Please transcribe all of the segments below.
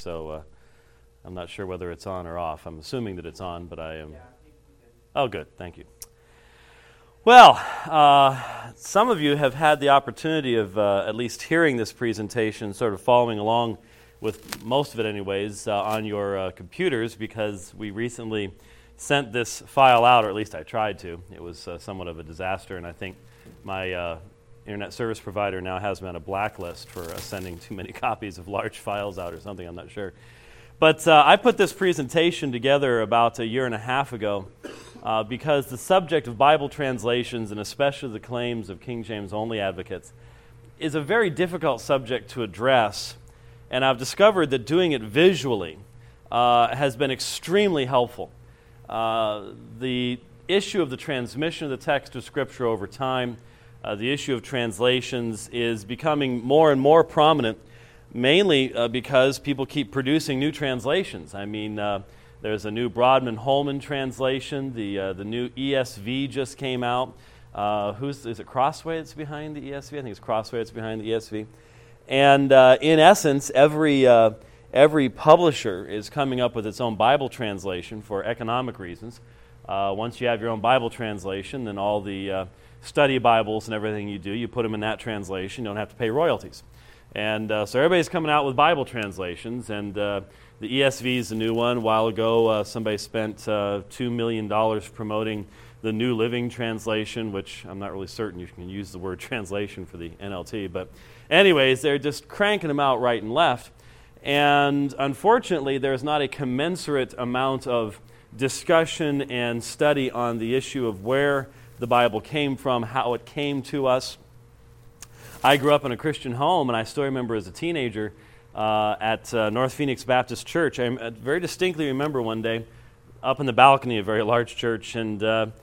so I'm not sure whether it's on or off. I'm assuming that it's on, but I am... Oh, good. Thank you. Well, some of you have had the opportunity of at least hearing this presentation, sort of following along with most of it anyways, on your computers, because we recently sent this file out, or at least I tried to. It was somewhat of a disaster, and I think my internet service provider now has me on a blacklist for sending too many copies of large files out or something, I'm not sure. But I put this presentation together about a year and a half ago because the subject of Bible translations, and especially the claims of King James only advocates, is a very difficult subject to address, and I've discovered that doing it visually has been extremely helpful. The issue of the transmission of the text of Scripture over time, the issue of translations is becoming more and more prominent, mainly because people keep producing new translations. I mean, there's a new Broadman-Holman translation. The new ESV just came out. Is it Crossway that's behind the ESV? I think it's Crossway that's behind the ESV. And in essence, every publisher is coming up with its own Bible translation for economic reasons. Once you have your own Bible translation, then all the study Bibles and everything you do, you put them in that translation. You don't have to pay royalties. And so everybody's coming out with Bible translations, and the ESV is a new one. A while ago, somebody spent $2 million promoting the New Living Translation, which I'm not really certain you can use the word translation for the NLT. But anyways, they're just cranking them out right and left. And unfortunately, there's not a commensurate amount of discussion and study on the issue of where the Bible came from, how it came to us. I grew up in a Christian home, and I still remember as a teenager at North Phoenix Baptist Church. I very distinctly remember one day up in the balcony of a very large church, and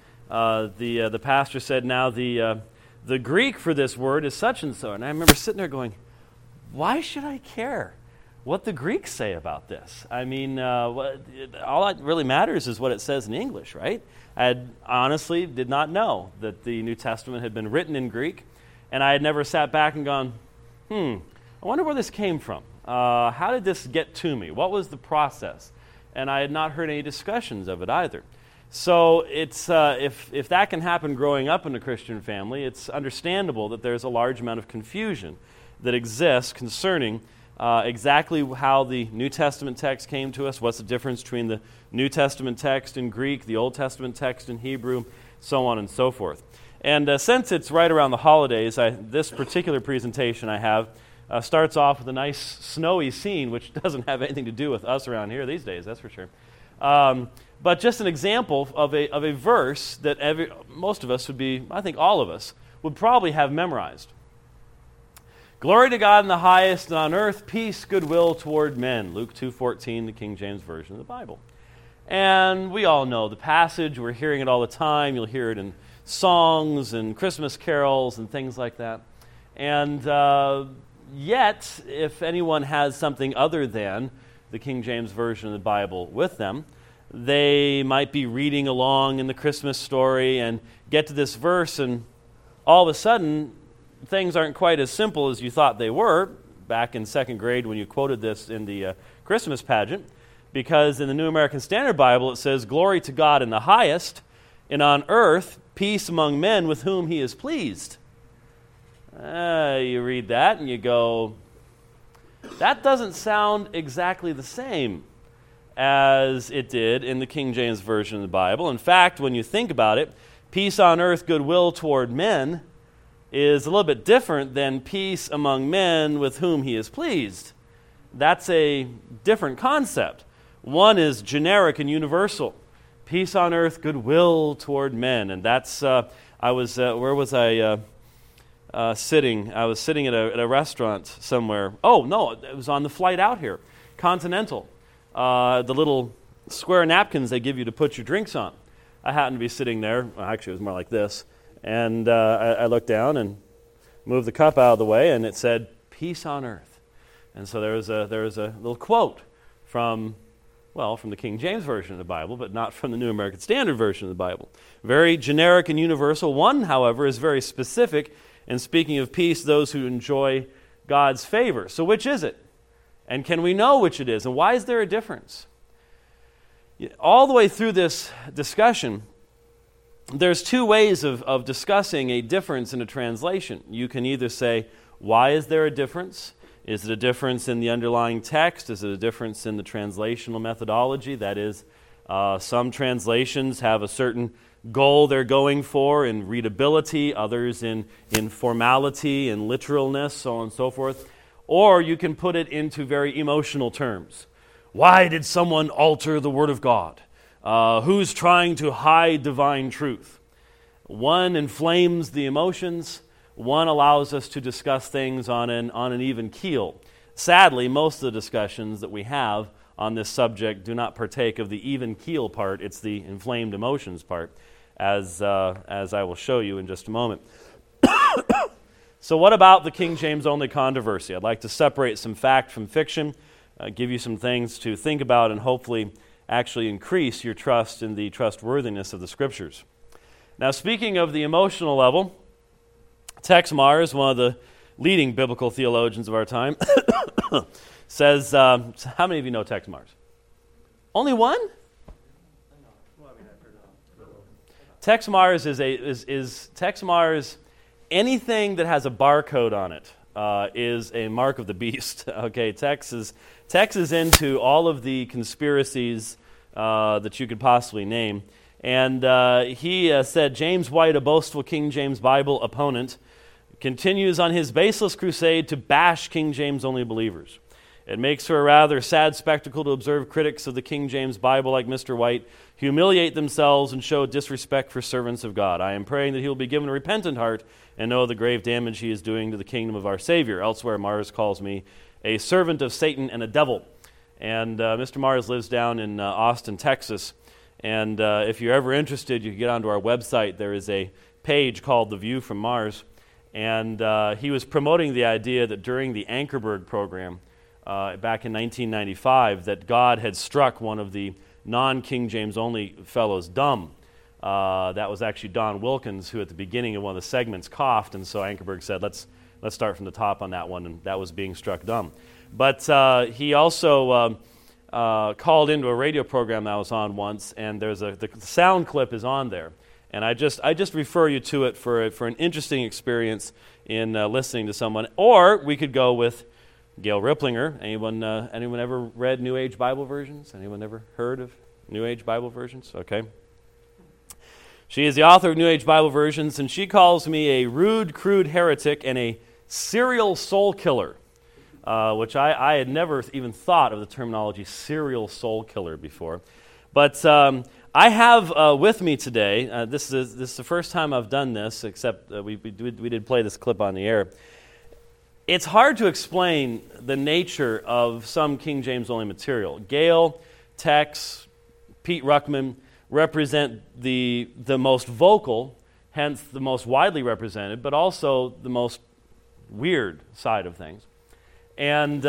the pastor said, "Now the Greek for this word is such and so." And I remember sitting there going, "Why should I care what the Greeks say about this? I mean, all that really matters is what it says in English, right?" I honestly did not know that the New Testament had been written in Greek. And I had never sat back and gone, I wonder where this came from. How did this get to me? What was the process? And I had not heard any discussions of it either. So it's if that can happen growing up in a Christian family, it's understandable that there's a large amount of confusion that exists concerning exactly how the New Testament text came to us, what's the difference between the New Testament text in Greek, the Old Testament text in Hebrew, so on and so forth. And since it's right around the holidays, this particular presentation I have starts off with a nice snowy scene, which doesn't have anything to do with us around here these days, that's for sure. But just an example of a verse that most of us would be, I think all of us, would probably have memorized. "Glory to God in the highest, and on earth peace, goodwill toward men." Luke 2:14, the King James Version of the Bible. And we all know the passage. We're hearing it all the time. You'll hear it in songs and Christmas carols and things like that. And yet, if anyone has something other than the King James Version of the Bible with them, they might be reading along in the Christmas story and get to this verse, and all of a sudden, things aren't quite as simple as you thought they were back in second grade when you quoted this in the Christmas pageant, because in the New American Standard Bible it says, "Glory to God in the highest, and on earth peace among men with whom he is pleased." You read that and you go, that doesn't sound exactly the same as it did in the King James Version of the Bible. In fact, when you think about it, peace on earth, goodwill toward men is a little bit different than peace among men with whom he is pleased. That's a different concept. One is generic and universal. Peace on earth, goodwill toward men. And that's, where was I sitting? I was sitting at a restaurant somewhere. Oh, no, it was on the flight out here. Continental. The little square napkins they give you to put your drinks on. I happened to be sitting there. Well, actually, it was more like this. And I looked down and moved the cup out of the way, and it said, "Peace on earth." And so there was a little quote from the King James Version of the Bible, but not from the New American Standard Version of the Bible. Very generic and universal. One, however, is very specific in speaking of peace, those who enjoy God's favor. So which is it? And can we know which it is? And why is there a difference? All the way through this discussion, there's two ways of discussing a difference in a translation. You can either say, why is there a difference? Is it a difference in the underlying text? Is it a difference in the translational methodology? That is, some translations have a certain goal they're going for in readability, others in formality and literalness, so on and so forth. Or you can put it into very emotional terms. Why did someone alter the Word of God? Who's trying to hide divine truth? One inflames the emotions. One allows us to discuss things on an even keel. Sadly, most of the discussions that we have on this subject do not partake of the even keel part. It's the inflamed emotions part, as I will show you in just a moment. So what about the King James only controversy? I'd like to separate some fact from fiction, give you some things to think about, and hopefully actually increase your trust in the trustworthiness of the Scriptures. Now, speaking of the emotional level, Tex Mars, one of the leading biblical theologians of our time, says, how many of you know Tex Mars? Only one? Tex Mars is Tex Mars. Anything that has a barcode on it is a mark of the beast. Okay, Tex is into all of the conspiracies that you could possibly name. And he said, James White, a boastful King James Bible opponent, continues on his baseless crusade to bash King James only believers. It makes for a rather sad spectacle to observe critics of the King James Bible like Mr. White humiliate themselves and show disrespect for servants of God. I am praying that he will be given a repentant heart and know the grave damage he is doing to the kingdom of our Savior. Elsewhere, Mars calls me a servant of Satan and a devil. And Mr. Mars lives down in Austin, Texas. And if you're ever interested, you can get onto our website. There is a page called The View from Mars. And he was promoting the idea that during the Ankerberg program, back in 1995, that God had struck one of the non-King James only fellows dumb. That was actually Don Wilkins, who at the beginning of one of the segments coughed, and so Ankerberg said, let's start from the top on that one, and that was being struck dumb. But he also called into a radio program that I was on once, and there's the sound clip is on there. And I just refer you to it for an interesting experience in listening to someone. Or we could go with Gail Ripplinger. Anyone ever read New Age Bible versions? Anyone ever heard of New Age Bible versions? Okay. She is the author of New Age Bible versions, and she calls me a rude, crude heretic and a serial soul killer, which I had never even thought of the terminology serial soul killer before. But I have with me today, this is the first time I've done this, except we did play this clip on the air. It's hard to explain the nature of some King James only material. Gail, Tex, Pete Ruckman represent the most vocal, hence the most widely represented, but also the most weird side of things. And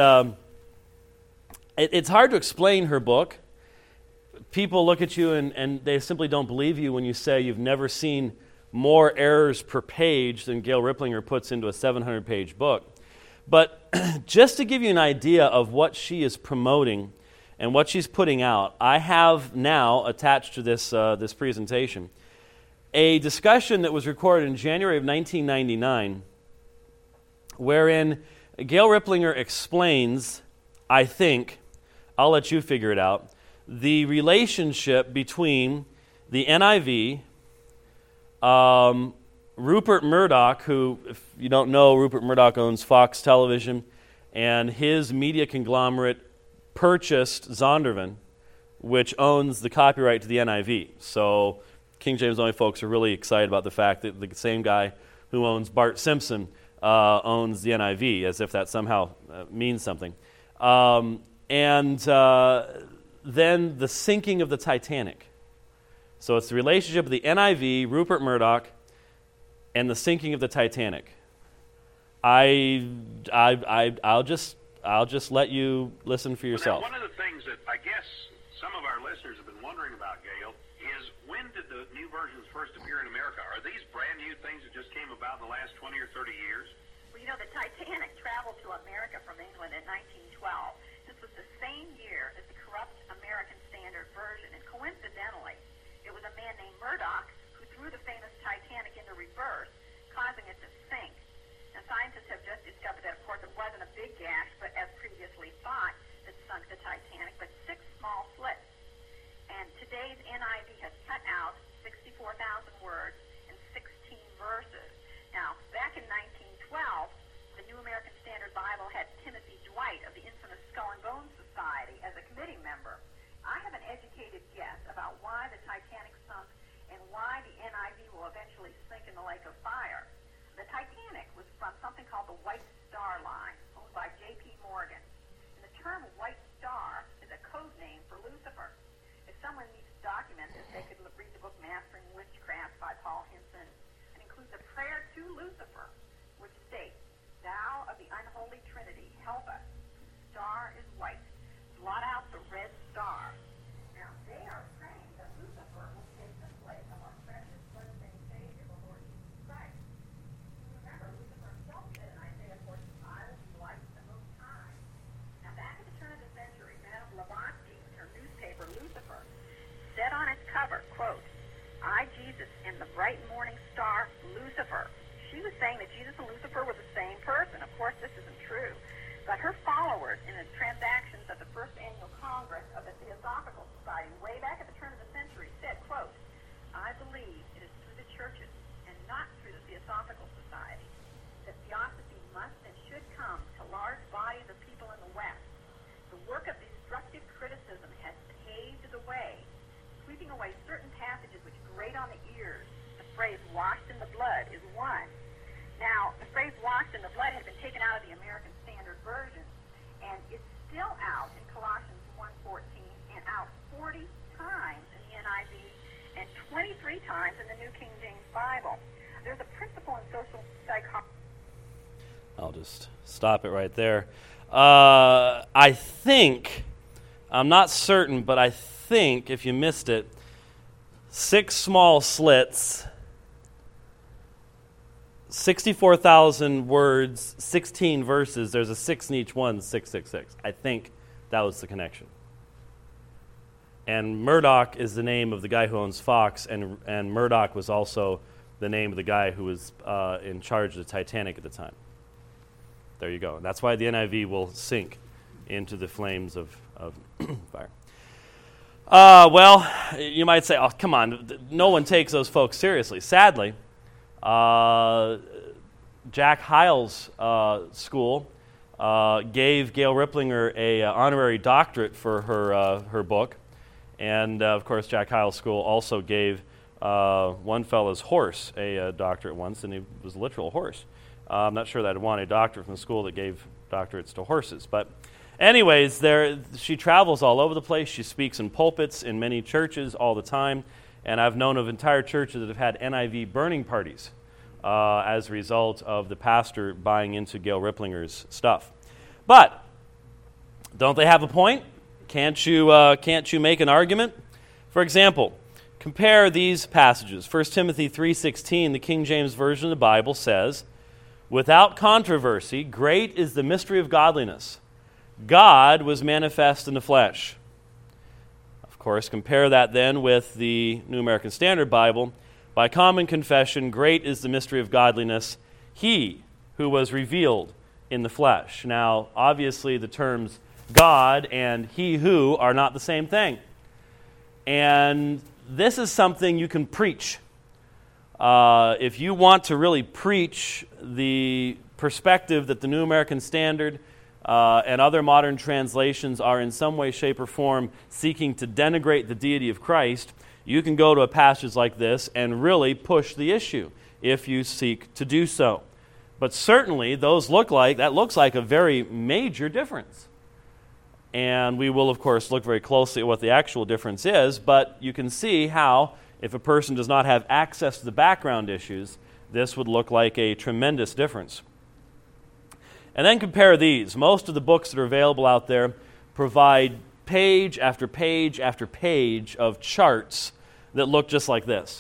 it's hard to explain her book. People look at you and they simply don't believe you when you say you've never seen more errors per page than Gail Ripplinger puts into a 700-page book. But just to give you an idea of what she is promoting and what she's putting out, I have now attached to this presentation a discussion that was recorded in January of 1999 wherein Gail Ripplinger explains, I think, I'll let you figure it out, the relationship between the NIV, Rupert Murdoch, who, if you don't know, Rupert Murdoch owns Fox Television, and his media conglomerate purchased Zondervan, which owns the copyright to the NIV. So King James only folks are really excited about the fact that the same guy who owns Bart Simpson owns the NIV, as if that somehow means something. Then the sinking of the Titanic. So it's the relationship of the NIV, Rupert Murdoch, and the sinking of the Titanic. I'll just let you listen for yourself. Well, now, one of the things that I guess some of our listeners have been wondering about, Gail, is when did the new versions first appear in America? Are these brand new things that just came about in the last 20 or 30 years? Well, the Titanic traveled to America from England in 1912. the same year as the corrupt American Standard Version. And coincidentally, it was a man named Murdoch who threw the famous Titanic into reverse, causing it to sink. And scientists have just discovered that, of course, it wasn't a big gash, but as previously thought, that sunk the Titanic, but 6 small slits. And today's NIV has cut out 64,000 words and 16 verses. Now, back in 1912, the New American Standard Bible had Timothy Dwight of the infamous Skull and Bones Society as a committee member. I have an educated guess about why the Titanic sunk and why the NIV will eventually sink in the lake of fire. The Titanic was from something called the White Star Line, owned by J.P. Morgan. And the term White Star is a code name for Lucifer. If someone needs to document this, they could read the book Mastering Witchcraft by Paul Hinson. It includes a prayer to Lucifer, which states, "Thou of the unholy Trinity, help us. The star is white. Blot out the red star." Now, they are saying that Lucifer will take the place of our precious blood-stained Savior, the Lord Jesus Christ. Remember, Lucifer himself said in Isaiah 45, "I will be like the Most High." Now, back at the turn of the century, Madame Blavatsky, in her newspaper Lucifer, said on its cover, quote, "I, Jesus, am the bright morning star, Lucifer." She was saying that Jesus and Lucifer were the same person. Of course, this isn't true. But her followers in the transactions at the first annual Congress of the Theosophical Society, way back at the turn of the century, said, quote, "I believe it is through the churches and not through the Theosophical Society that theosophy must and should come to large bodies of people in the West. The work of destructive criticism has paved the way, sweeping away certain passages which grate on the ears. The phrase 'washed in the blood' is one." Now, the phrase "washed in the blood" had been taken out of the American Standard Version, and it's still out in Colossians 1:14 and out 40 times in the NIV and 23 times in the New King James Bible. There's a principle in social psychology. I'll just stop it right there. I think, I'm not certain, but I think, if you missed it, 6 small slits, 64,000 words, 16 verses. There's a 6 in each one, 666. I think that was the connection. And Murdoch is the name of the guy who owns Fox, and Murdoch was also the name of the guy who was in charge of the Titanic at the time. There you go. That's why the NIV will sink into the flames of fire. Well, you might say, "Oh, come on, no one takes those folks seriously." Sadly, Jack Hyles School gave Gail Riplinger a honorary doctorate for her book, and of course, Jack Hyles School also gave one fellow's horse a doctorate once, and he was a literal horse. I'm not sure that I'd want a doctor from the school that gave doctorates to horses, but anyways, she travels all over the place. She speaks in pulpits in many churches all the time, and I've known of entire churches that have had NIV burning parties as a result of the pastor buying into Gail Riplinger's stuff. But don't they have a point? Can't you make an argument? For example, compare these passages. 1 Timothy 3:16, the King James Version of the Bible says, "Without controversy, great is the mystery of godliness. God was manifest in the flesh." Of course, compare that then with the New American Standard Bible. "By common confession, great is the mystery of godliness, he who was revealed in the flesh." Now, obviously, the terms God and he who are not the same thing. And this is something you can preach. If you want to really preach the perspective that the New American Standard and other modern translations are in some way, shape, or form seeking to denigrate the deity of Christ, you can go to a passage like this and really push the issue if you seek to do so. But certainly, that looks like a very major difference. And we will, of course, look very closely at what the actual difference is, but you can see how, if a person does not have access to the background issues, this would look like a tremendous difference. And then compare these. Most of the books that are available out there provide page after page after page of charts that look just like this.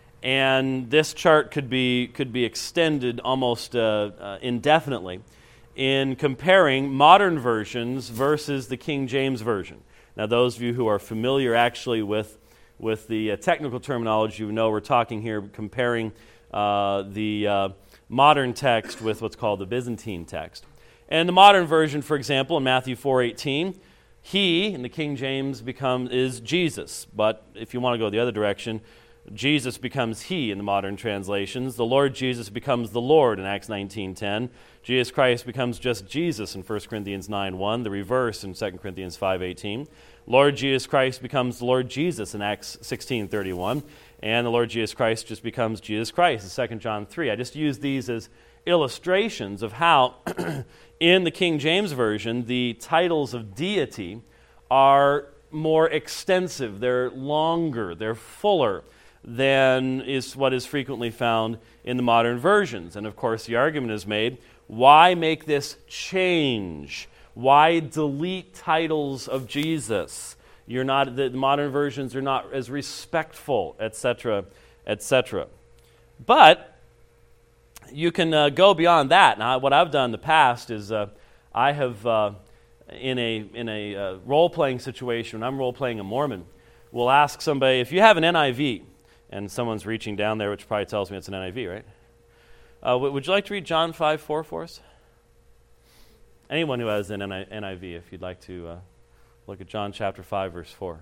And this chart could be extended almost indefinitely. in comparing modern versions versus the King James Version. Now, those of you who are familiar actually with the technical terminology, you know we're talking here comparing the modern text with what's called the Byzantine text. And the modern version, for example, in Matthew 4:18, he, in the King James, is Jesus. But if you want to go the other direction, Jesus becomes he in the modern translations. The Lord Jesus becomes the Lord in Acts 19:10. Jesus Christ becomes just Jesus in 1 Corinthians 9:1. The reverse in 2 Corinthians 5:18. Lord Jesus Christ becomes the Lord Jesus in Acts 16:31. And the Lord Jesus Christ just becomes Jesus Christ in 2 John 3. I just use these as illustrations of how in the King James Version the titles of deity are more extensive. They're longer. They're fuller than is what is frequently found in the modern versions. And of course, the argument is made, why make this change? Why delete titles of Jesus? The modern versions are not as respectful, etc., etc. But you can go beyond that. Now, what I've done in the past is I have, in a role-playing situation, when I'm role-playing a Mormon, we'll ask somebody, if you have an NIV, and someone's reaching down there, which probably tells me it's an NIV, right? Would you like to read John 5:4 for us? Anyone who has an NIV, if you'd like to look at John chapter 5, verse 4.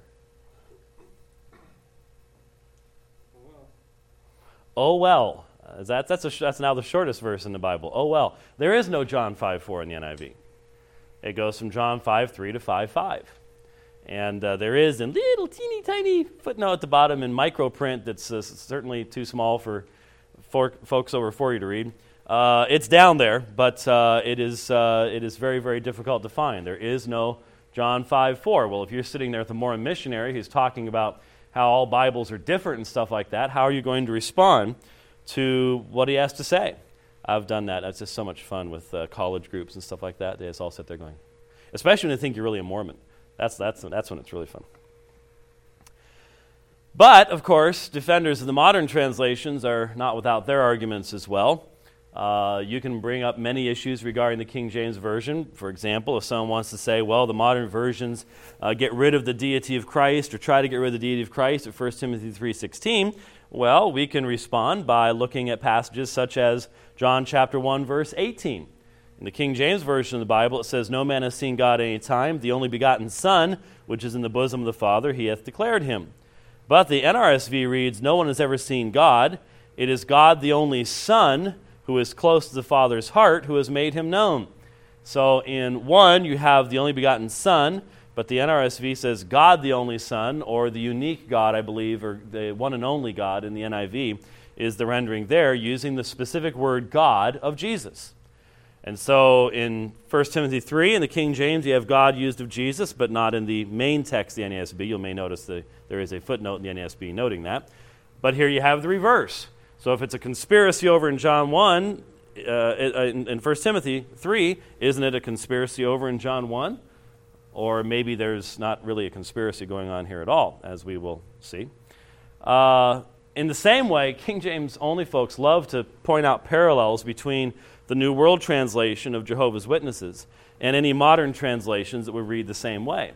Oh, well. That's now the shortest verse in the Bible. Oh, well. There is no John 5:4 in the NIV. It goes from John 5:3 to 5:5. And there is a little teeny tiny footnote at the bottom in microprint that's certainly too small for folks over 40 to read. It's down there, but it is very, very difficult to find. There is no John 5:4. Well, if you're sitting there with a Mormon missionary who's talking about how all Bibles are different and stuff like that, how are you going to respond to what he has to say? I've done that. That's just so much fun with college groups and stuff like that. They just all sit there going, especially when they think you're really a Mormon. That's when it's really fun. But, of course, defenders of the modern translations are not without their arguments as well. You can bring up many issues regarding the King James Version. For example, if someone wants to say, well, the modern versions get rid of the deity of Christ or try to get rid of the deity of Christ at 1 Timothy 3:16, well, we can respond by looking at passages such as John chapter 1, verse 18. In the King James Version of the Bible, it says, no man has seen God at any time. The only begotten Son, which is in the bosom of the Father, he hath declared him. But the NRSV reads, no one has ever seen God. It is God the only Son, who is close to the Father's heart, who has made him known. So in one, you have the only begotten Son, but the NRSV says God the only Son, or the unique God, I believe, or the one and only God in the NIV, is the rendering there, using the specific word God of Jesus. And so in 1 Timothy 3, in the King James, you have God used of Jesus, but not in the main text, the NASB. You may notice that there is a footnote in the NASB noting that. But here you have the reverse. So if it's a conspiracy over in John 1, in 1 Timothy 3, isn't it a conspiracy over in John 1? Or maybe there's not really a conspiracy going on here at all, as we will see. In the same way, King James only folks love to point out parallels between the New World Translation of Jehovah's Witnesses and any modern translations that would read the same way.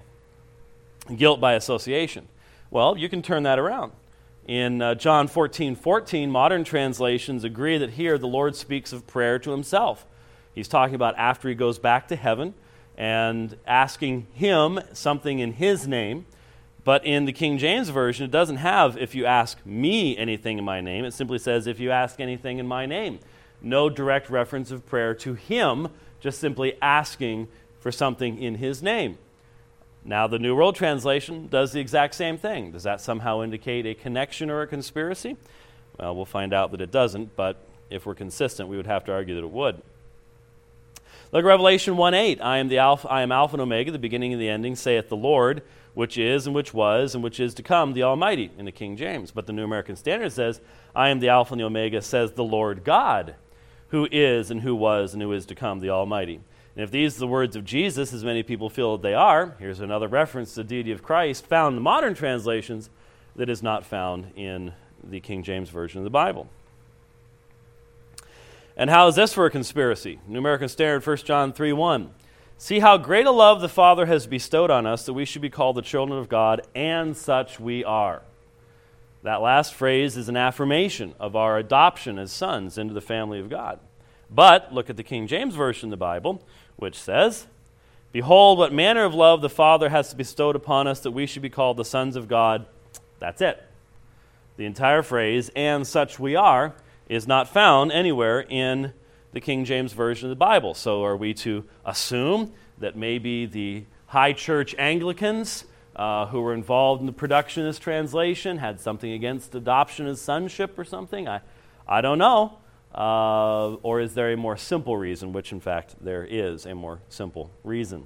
Guilt by association. Well, you can turn that around. In John 14:14, modern translations agree that here the Lord speaks of prayer to himself. He's talking about after he goes back to heaven and asking him something in his name. But in the King James Version, it doesn't have, if you ask me anything in my name. It simply says, if you ask anything in my name. No direct reference of prayer to him, just simply asking for something in his name. Now, the New World Translation does the exact same thing. Does that somehow indicate a connection or a conspiracy? Well, we'll find out that it doesn't, but if we're consistent, we would have to argue that it would. Look at Revelation 1:8. I am Alpha and Omega, the beginning and the ending, saith the Lord, which is and which was and which is to come, the Almighty, in the King James. But the New American Standard says, I am the Alpha and the Omega, says the Lord God, who is and who was and who is to come, the Almighty. And if these are the words of Jesus, as many people feel that they are, here's another reference to the deity of Christ found in modern translations that is not found in the King James Version of the Bible. And how is this for a conspiracy? New American Standard, 1 John 3:1. See how great a love the Father has bestowed on us that we should be called the children of God, and such we are. That last phrase is an affirmation of our adoption as sons into the family of God. But look at the King James Version of the Bible, which says, Behold, what manner of love the Father has bestowed upon us that we should be called the sons of God. That's it. The entire phrase, and such we are, is not found anywhere in the King James Version of the Bible. So are we to assume that maybe the high church Anglicans who were involved in the production of this translation had something against adoption as sonship or something? I don't know. Or is there a more simple reason, which in fact there is a more simple reason?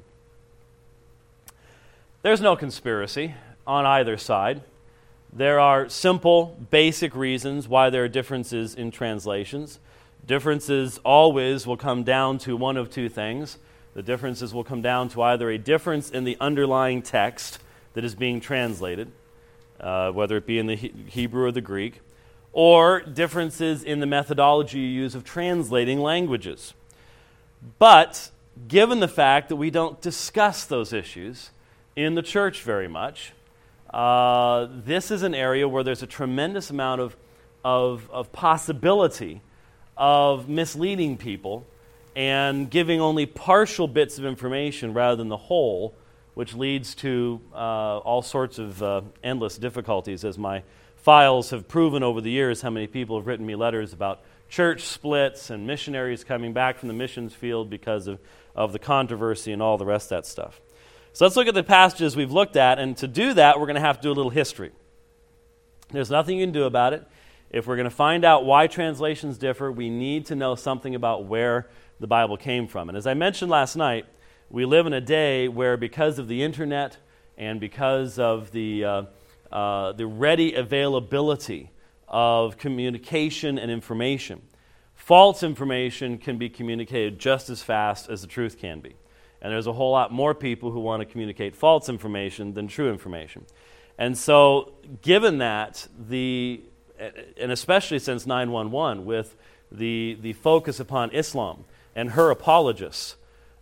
There's no conspiracy on either side. There are simple, basic reasons why there are differences in translations. Differences always will come down to one of two things. The differences will come down to either a difference in the underlying text that is being translated, whether it be in the Hebrew or the Greek, or differences in the methodology you use of translating languages. But given the fact that we don't discuss those issues in the church very much, this is an area where there's a tremendous amount of possibility of misleading people and giving only partial bits of information rather than the whole, which leads to all sorts of endless difficulties, as my files have proven over the years how many people have written me letters about church splits and missionaries coming back from the missions field because of the controversy and all the rest of that stuff. So let's look at the passages we've looked at, and to do that, we're going to have to do a little history. There's nothing you can do about it. If we're going to find out why translations differ, we need to know something about where the Bible came from. And as I mentioned last night, we live in a day where, because of the internet and because of the ready availability of communication and information, false information can be communicated just as fast as the truth can be. And there's a whole lot more people who want to communicate false information than true information. And so, given that, and especially since 9/11, with the focus upon Islam and her apologists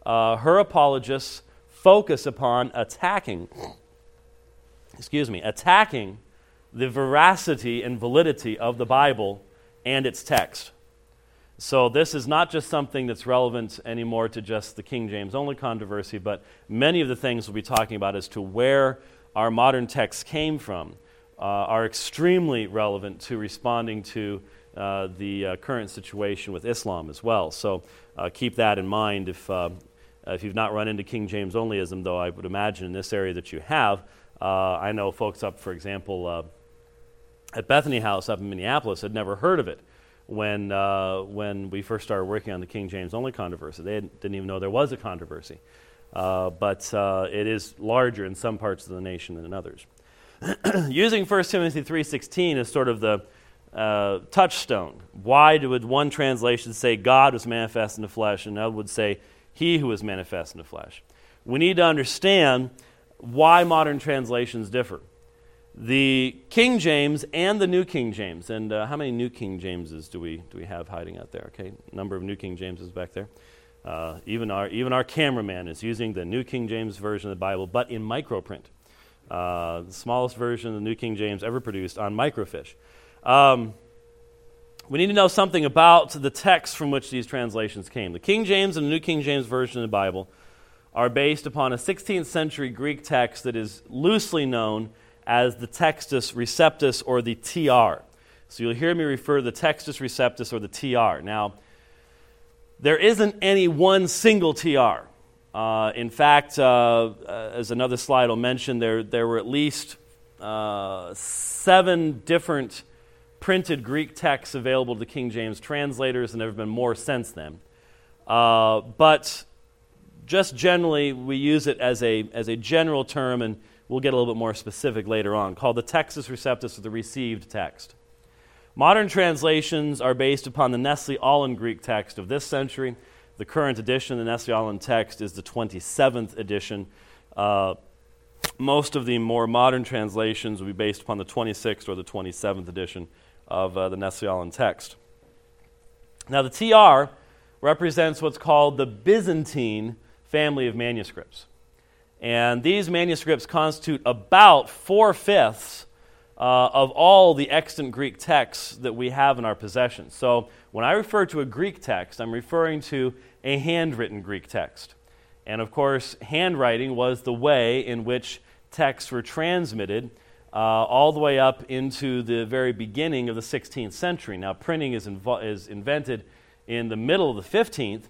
focus upon attacking the veracity and validity of the Bible and its text. So this is not just something that's relevant anymore to just the King James only controversy, but many of the things we'll be talking about as to where our modern texts came from are extremely relevant to responding to the current situation with Islam as well. So keep that in mind if you've not run into King James onlyism, though I would imagine in this area that you have. I know folks up, for example, at Bethany House up in Minneapolis had never heard of it when we first started working on the King James only controversy. They didn't even know there was a controversy. But it is larger in some parts of the nation than in others. Using 1 Timothy 3:16 as sort of the touchstone. Why would one translation say God was manifest in the flesh, and another would say He who was manifest in the flesh? We need to understand why modern translations differ. The King James and the New King James, and how many New King Jameses do we have hiding out there? Okay, number of New King Jameses back there. Even our cameraman is using the New King James version of the Bible, but in microprint. The smallest version of the New King James ever produced on microfiche. We need to know something about the text from which these translations came. The King James and the New King James version of the Bible are based upon a 16th century Greek text that is loosely known as the Textus Receptus, or the TR. So you'll hear me refer to the Textus Receptus or the TR. Now, there isn't any one single TR. In fact, as another slide will mention, there were at least 7 different printed Greek texts available to the King James translators, and there have been more since then. But just generally, we use it as a general term, and we'll get a little bit more specific later on, called the Textus Receptus, or the received text. Modern translations are based upon the Nestle-Aland Greek text of this century. The current edition of the Nestle-Aland text is the 27th edition. Most of the more modern translations will be based upon the 26th or the 27th edition of the Nestle-Aland text. Now, the TR represents what's called the Byzantine family of manuscripts. And these manuscripts constitute about 4/5 of all the extant Greek texts that we have in our possession. So when I refer to a Greek text, I'm referring to a handwritten Greek text. And of course, handwriting was the way in which texts were transmitted all the way up into the very beginning of the 16th century. Now, printing is invented in the middle of the 15th,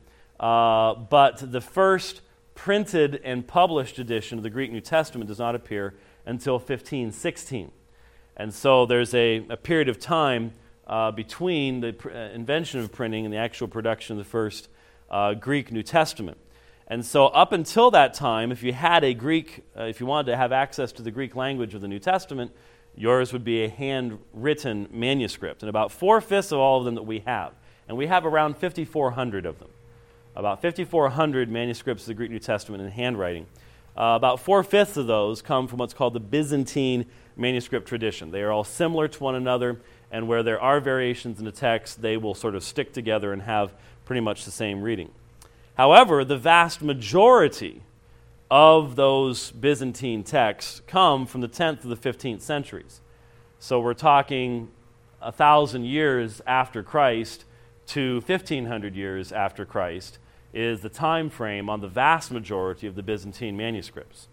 but the first printed and published edition of the Greek New Testament does not appear until 1516. And so there's a period of time between the invention of printing and the actual production of the first Greek New Testament. And so up until that time, if you had a Greek, if you wanted to have access to the Greek language of the New Testament, yours would be a handwritten manuscript. And about 4/5 of all of them that we have. And we have around 5,400 of them. About 5,400 manuscripts of the Greek New Testament in handwriting. About 4/5 of those come from what's called the Byzantine manuscript tradition. They are all similar to one another, and where there are variations in the text, they will sort of stick together and have pretty much the same reading. However, the vast majority of those Byzantine texts come from the 10th to the 15th centuries. So we're talking 1,000 years after Christ to 1,500 years after Christ is the time frame on the vast majority of the Byzantine manuscripts.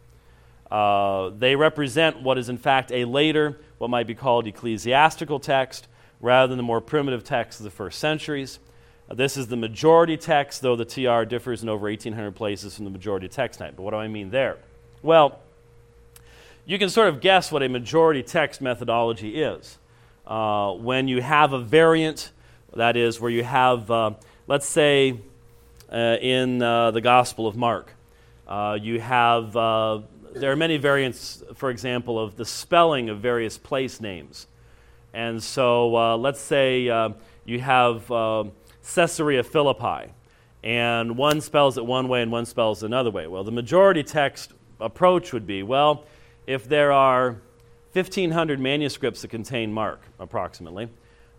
They represent what is in fact a later, what might be called ecclesiastical text, rather than the more primitive texts of the first centuries. This is the majority text, though the TR differs in over 1,800 places from the majority text type. But what do I mean there? Well, you can sort of guess what a majority text methodology is. When you have a variant, that is, where you have, let's say, in the Gospel of Mark, you have, there are many variants, for example, of the spelling of various place names. And so let's say you have Caesarea Philippi, and one spells it one way and one spells it another way. Well, the majority text approach would be, well, if there are 1,500 manuscripts that contain Mark, approximately,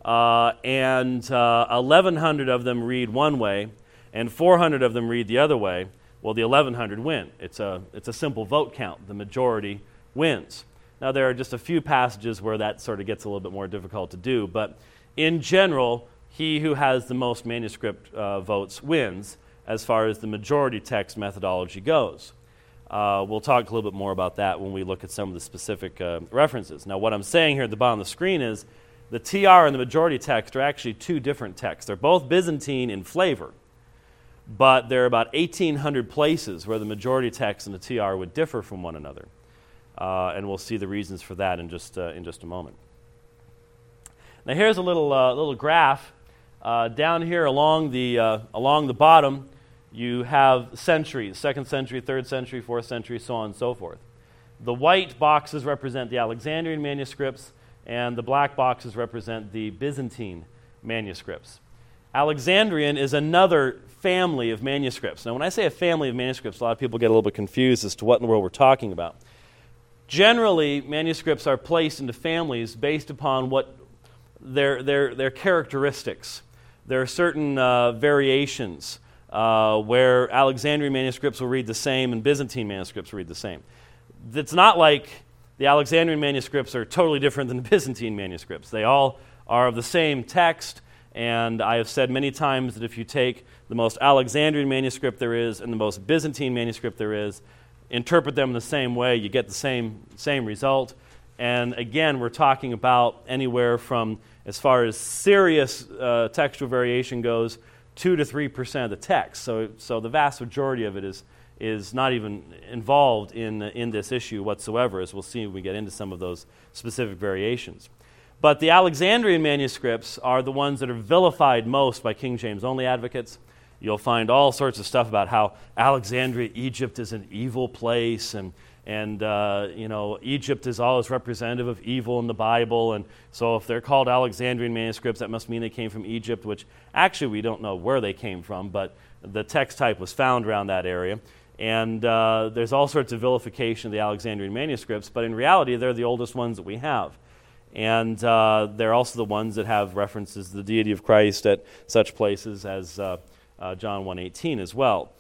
and 1,100 of them read one way, and 400 of them read the other way, well, the 1,100 win. It's a simple vote count. The majority wins. Now, there are just a few passages where that sort of gets a little bit more difficult to do, but in general, he who has the most manuscript votes wins as far as the majority text methodology goes. We'll talk a little bit more about that when we look at some of the specific references. Now, what I'm saying here at the bottom of the screen is the TR and the majority text are actually two different texts. They're both Byzantine in flavor, but there are about 1,800 places where the majority text and the TR would differ from one another. And we'll see the reasons for that in just a moment. Now, here's a little graph. Down here along the bottom, you have centuries, 2nd century, 3rd century, 4th century, so on and so forth. The white boxes represent the Alexandrian manuscripts, and the black boxes represent the Byzantine manuscripts. Alexandrian is another family of manuscripts. Now, when I say a family of manuscripts, a lot of people get a little bit confused as to what in the world we're talking about. Generally, manuscripts are placed into families based upon what their characteristics. There are certain variations where Alexandrian manuscripts will read the same and Byzantine manuscripts will read the same. It's not like the Alexandrian manuscripts are totally different than the Byzantine manuscripts. They all are of the same text, and I have said many times that if you take the most Alexandrian manuscript there is and the most Byzantine manuscript there is, interpret them in the same way, you get the same result. And again, we're talking about anywhere from, as far as serious textual variation goes, 2 to 3% of the text. So the vast majority of it is not even involved in this issue whatsoever, as we'll see when we get into some of those specific variations. But the Alexandrian manuscripts are the ones that are vilified most by King James only advocates. You'll find all sorts of stuff about how Alexandria, Egypt is an evil place, and Egypt is always representative of evil in the Bible, and so if they're called Alexandrian manuscripts, that must mean they came from Egypt, which actually we don't know where they came from, but the text type was found around that area. And there's all sorts of vilification of the Alexandrian manuscripts, but in reality, they're the oldest ones that we have. And they're also the ones that have references to the deity of Christ at such places as John 1:18 as well.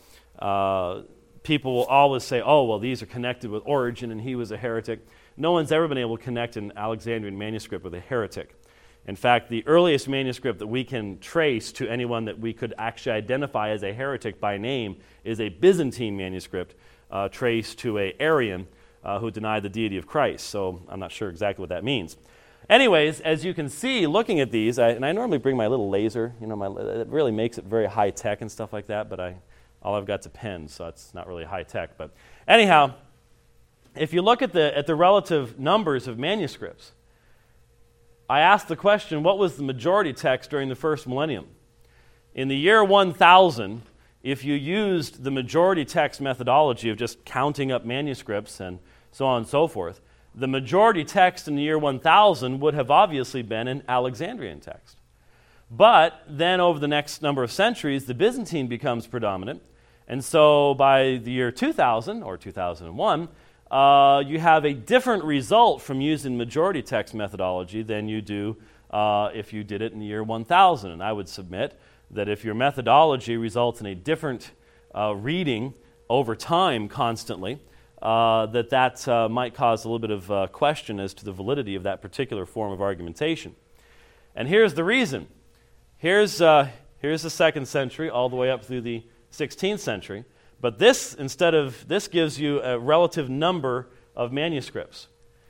People will always say, oh, well, these are connected with Origen and he was a heretic. No one's ever been able to connect an Alexandrian manuscript with a heretic. In fact, the earliest manuscript that we can trace to anyone that we could actually identify as a heretic by name is a Byzantine manuscript traced to an Arian who denied the deity of Christ. So I'm not sure exactly what that means. Anyways, as you can see, looking at these, and I normally bring my little laser. It really makes it very high tech and stuff like that. But all I've got is a pen, so it's not really high tech. But anyhow, if you look at the relative numbers of manuscripts, I asked the question, what was the majority text during the first millennium? In the year 1000, if you used the majority text methodology of just counting up manuscripts and so on and so forth, the majority text in the year 1000 would have obviously been an Alexandrian text. But then over the next number of centuries, the Byzantine becomes predominant. And so by the year 2000 or 2001, you have a different result from using majority text methodology than you do if you did it in the year 1000. And I would submit that if your methodology results in a different reading over time constantly, that might cause a little bit of question as to the validity of that particular form of argumentation. And here's the reason. Here's the 2nd century all the way up through the 16th century. But this gives you a relative number of manuscripts.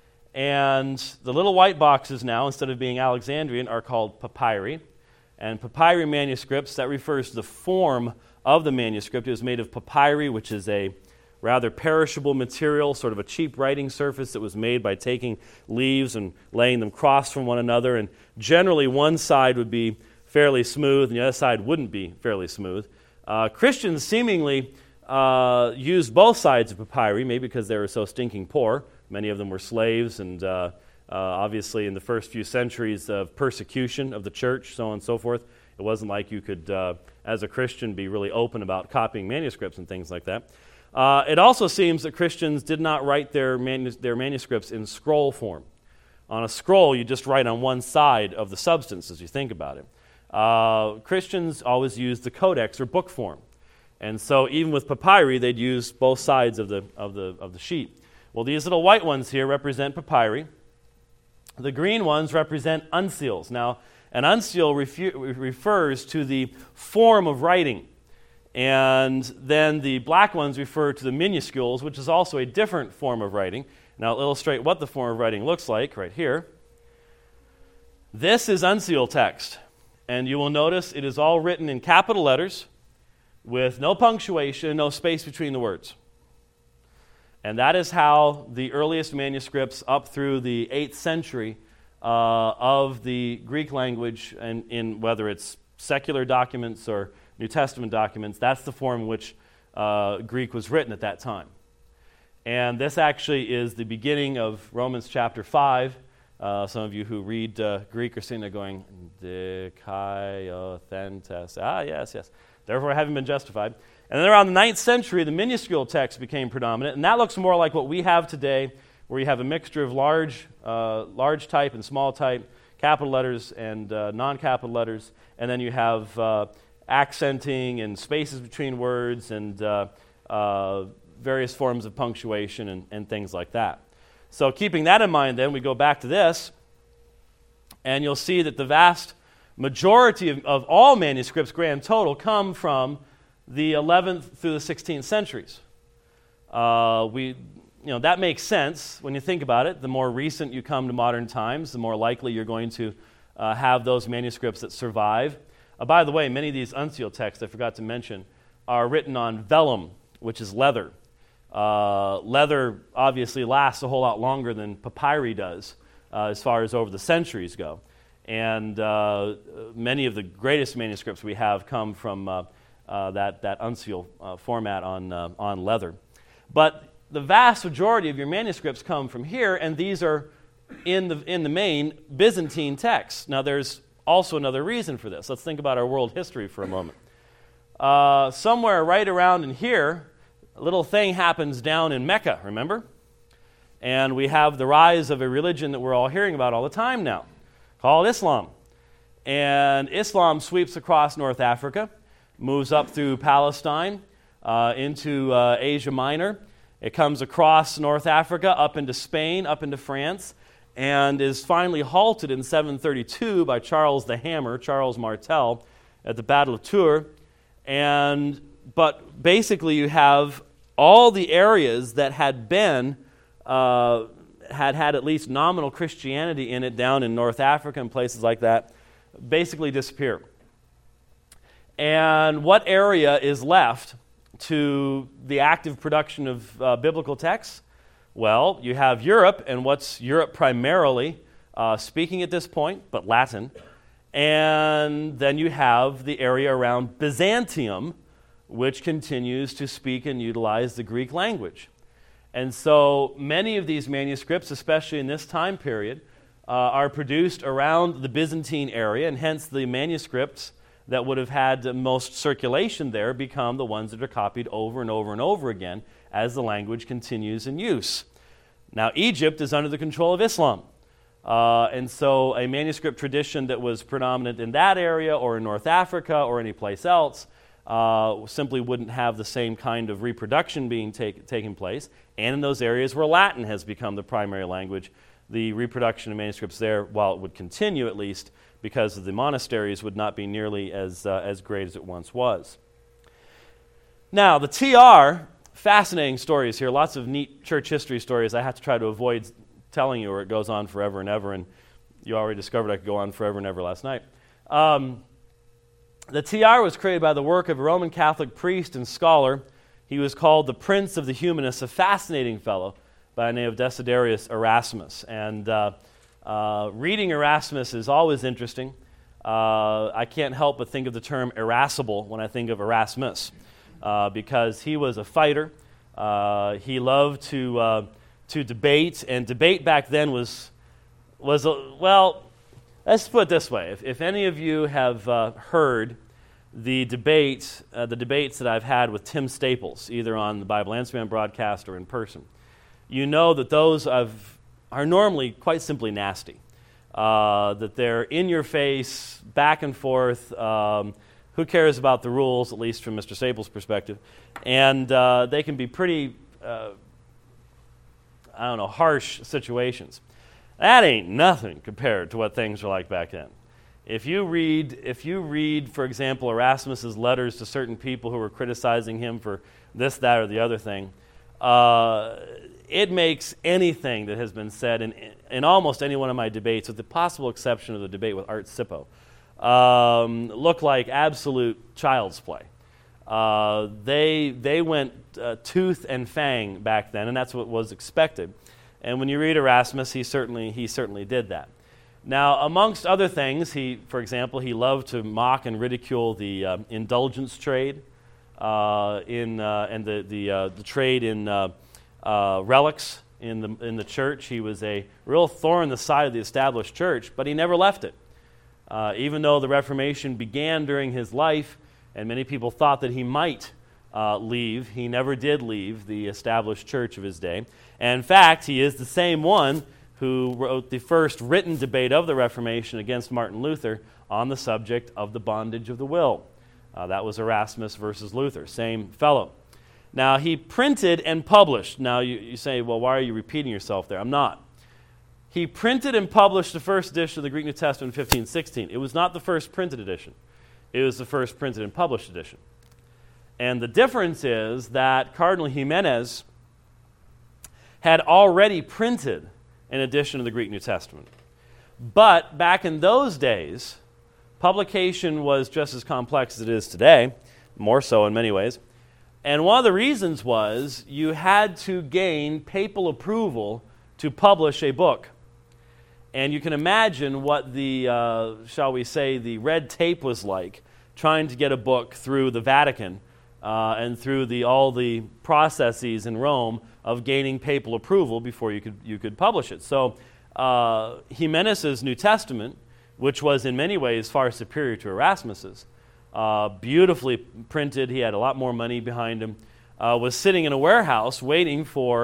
And the little white boxes now, instead of being Alexandrian, are called papyri. And papyri manuscripts, that refers to the form of the manuscript. It was made of papyri, which is a rather perishable material, sort of a cheap writing surface that was made by taking leaves and laying them cross from one another. And generally one side would be fairly smooth and the other side wouldn't be fairly smooth. Christians seemingly used both sides of papyri, maybe because they were so stinking poor. Many of them were slaves, and obviously in the first few centuries of persecution of the church, so on and so forth, it wasn't like you could, as a Christian, be really open about copying manuscripts and things like that. It also seems that Christians did not write their manuscripts in scroll form. On a scroll, you just write on one side of the substance as you think about it. Christians always used the codex or book form. And so even with papyri, they'd use both sides of the sheet. Well, these little white ones here represent papyri. The green ones represent uncials. Now, an uncial refers to the form of writing. And then the black ones refer to the minuscules, which is also a different form of writing. Now, I'll illustrate what the form of writing looks like right here. This is uncial text. And you will notice it is all written in capital letters with no punctuation, no space between the words. And that is how the earliest manuscripts up through the 8th century of the Greek language, and in whether it's secular documents or New Testament documents, that's the form in which Greek was written at that time. And this actually is the beginning of Romans chapter 5. Some of you who read Greek are sitting there going, Dikaiothentes. Yes. Therefore, having been justified. And then around the 9th century, the minuscule text became predominant, and that looks more like what we have today, where you have a mixture of large type and small type, capital letters and non-capital letters, and then you have accenting and spaces between words and various forms of punctuation and things like that. So keeping that in mind, then, we go back to this, and you'll see that the vast majority of all manuscripts, grand total, come from the 11th through the 16th centuries. That makes sense when you think about it. The more recent you come to modern times, the more likely you're going to have those manuscripts that survive. By the way, many of these uncial texts, I forgot to mention, are written on vellum, which is leather. Leather obviously lasts a whole lot longer than papyri does as far as over the centuries go. And many of the greatest manuscripts we have come from that uncial format on leather. But the vast majority of your manuscripts come from here, and these are, in the main, Byzantine texts. Now, there's also another reason for this. Let's think about our world history for a moment. Somewhere right around in here, a little thing happens down in Mecca, remember? And we have the rise of a religion that we're all hearing about all the time now, called Islam. And Islam sweeps across North Africa, moves up through Palestine, into Asia Minor. It comes across North Africa, up into Spain, up into France, and is finally halted in 732 by Charles the Hammer, Charles Martel, at the Battle of Tours. But basically you have all the areas that had been, had at least nominal Christianity in it down in North Africa and places like that, basically disappear. And what area is left to the active production of biblical texts? Well, you have Europe, and what's Europe primarily speaking at this point, but Latin. And then you have the area around Byzantium, which continues to speak and utilize the Greek language. And so many of these manuscripts, especially in this time period, are produced around the Byzantine area, and hence the manuscripts that would have had the most circulation there become the ones that are copied over and over and over again as the language continues in use. Now, Egypt is under the control of Islam. And so a manuscript tradition that was predominant in that area or in North Africa or any place else simply wouldn't have the same kind of reproduction being taking place. And in those areas where Latin has become the primary language, the reproduction of manuscripts there, while it would continue at least, because of the monasteries, would not be nearly as great as it once was. Now, the TR, fascinating stories here, lots of neat church history stories. I have to try to avoid telling you, or it goes on forever and ever, and you already discovered I could go on forever and ever last night. The TR was created by the work of a Roman Catholic priest and scholar. He was called the Prince of the Humanists, a fascinating fellow by the name of Desiderius Erasmus. And reading Erasmus is always interesting. I can't help but think of the term irascible when I think of Erasmus, because he was a fighter. He loved to debate, and debate back then was well, let's put it this way. If any of you have heard the debates that I've had with Tim Staples, either on the Bible Answer Man broadcast or in person, you know that those are normally quite simply nasty. That they're in your face, back and forth. Who cares about the rules, at least from Mr. Staples' perspective? And they can be pretty, harsh situations. That ain't nothing compared to what things were like back then. If you read, for example, Erasmus's letters to certain people who were criticizing him for this, that, or the other thing, it makes anything that has been said in almost any one of my debates, with the possible exception of the debate with Art Sippo, look like absolute child's play. They went tooth and fang back then, and that's what was expected. And when you read Erasmus, he certainly did that. Now, amongst other things, for example, he loved to mock and ridicule the indulgence trade and the trade in relics in the church. He was a real thorn in the side of the established church, but he never left it. Even though the Reformation began during his life, and many people thought that he might leave, he never did leave the established church of his day. And in fact, he is the same one who wrote the first written debate of the Reformation against Martin Luther on the subject of the bondage of the will. That was Erasmus versus Luther, same fellow. Now, he printed and published. Now, you say, well, why are you repeating yourself there? I'm not. He printed and published the first edition of the Greek New Testament in 1516. It was not the first printed edition. It was the first printed and published edition. And the difference is that Cardinal Jimenez had already printed an edition of the Greek New Testament. But back in those days, publication was just as complex as it is today, more so in many ways. And one of the reasons was you had to gain papal approval to publish a book. And you can imagine what the, shall we say, the red tape was like trying to get a book through the Vatican and through all the processes in Rome of gaining papal approval before you could publish it. So Jimenez's New Testament, which was in many ways far superior to Erasmus's, beautifully printed, he had a lot more money behind him, was sitting in a warehouse waiting for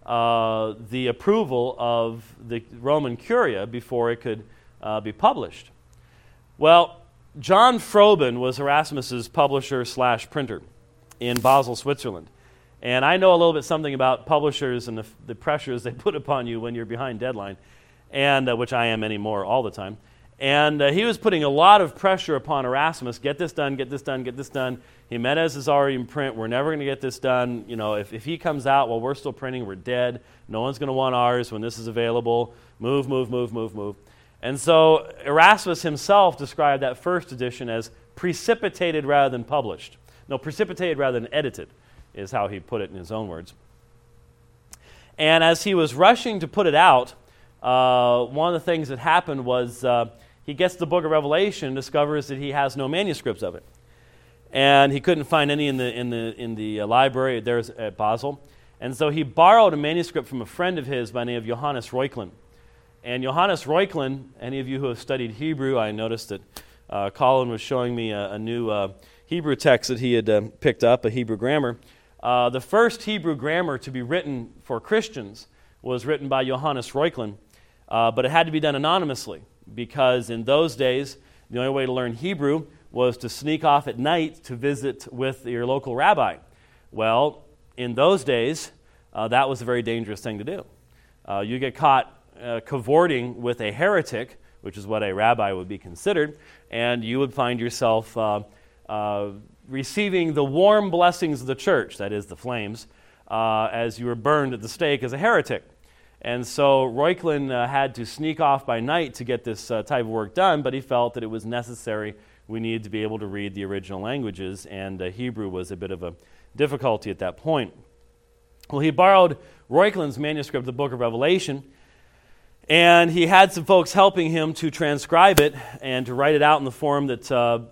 the approval of the Roman Curia before it could be published. Well, John Froben was Erasmus's publisher / printer in Basel, Switzerland. And I know a little bit something about publishers and the pressures they put upon you when you're behind deadline, and which I am anymore all the time. And he was putting a lot of pressure upon Erasmus, get this done, get this done, get this done. Jimenez is already in print. We're never going to get this done. You know, if he comes out while we're still printing, we're dead. No one's going to want ours when this is available. Move, move, move, move, move. And so Erasmus himself described that first edition as precipitated rather than published. No, precipitated rather than edited is how he put it in his own words. And as he was rushing to put it out, one of the things that happened was he gets the book of Revelation and discovers that he has no manuscripts of it. And he couldn't find any in the library there at Basel. And so he borrowed a manuscript from a friend of his by the name of Johannes Reuchlin. And Johannes Reuchlin, any of you who have studied Hebrew, I noticed that Colin was showing me a new Hebrew text that he had picked up, a Hebrew grammar. The first Hebrew grammar to be written for Christians was written by Johannes Reuchlin, but it had to be done anonymously because in those days, the only way to learn Hebrew was to sneak off at night to visit with your local rabbi. Well, in those days, that was a very dangerous thing to do. You get caught cavorting with a heretic, which is what a rabbi would be considered, and you would find yourself receiving the warm blessings of the church, that is, the flames, as you were burned at the stake as a heretic. And so Reuchlin had to sneak off by night to get this type of work done, but he felt that it was necessary. We needed to be able to read the original languages, and Hebrew was a bit of a difficulty at that point. Well, he borrowed Reuchlin's manuscript of the book of Revelation, and he had some folks helping him to transcribe it and to write it out in the form that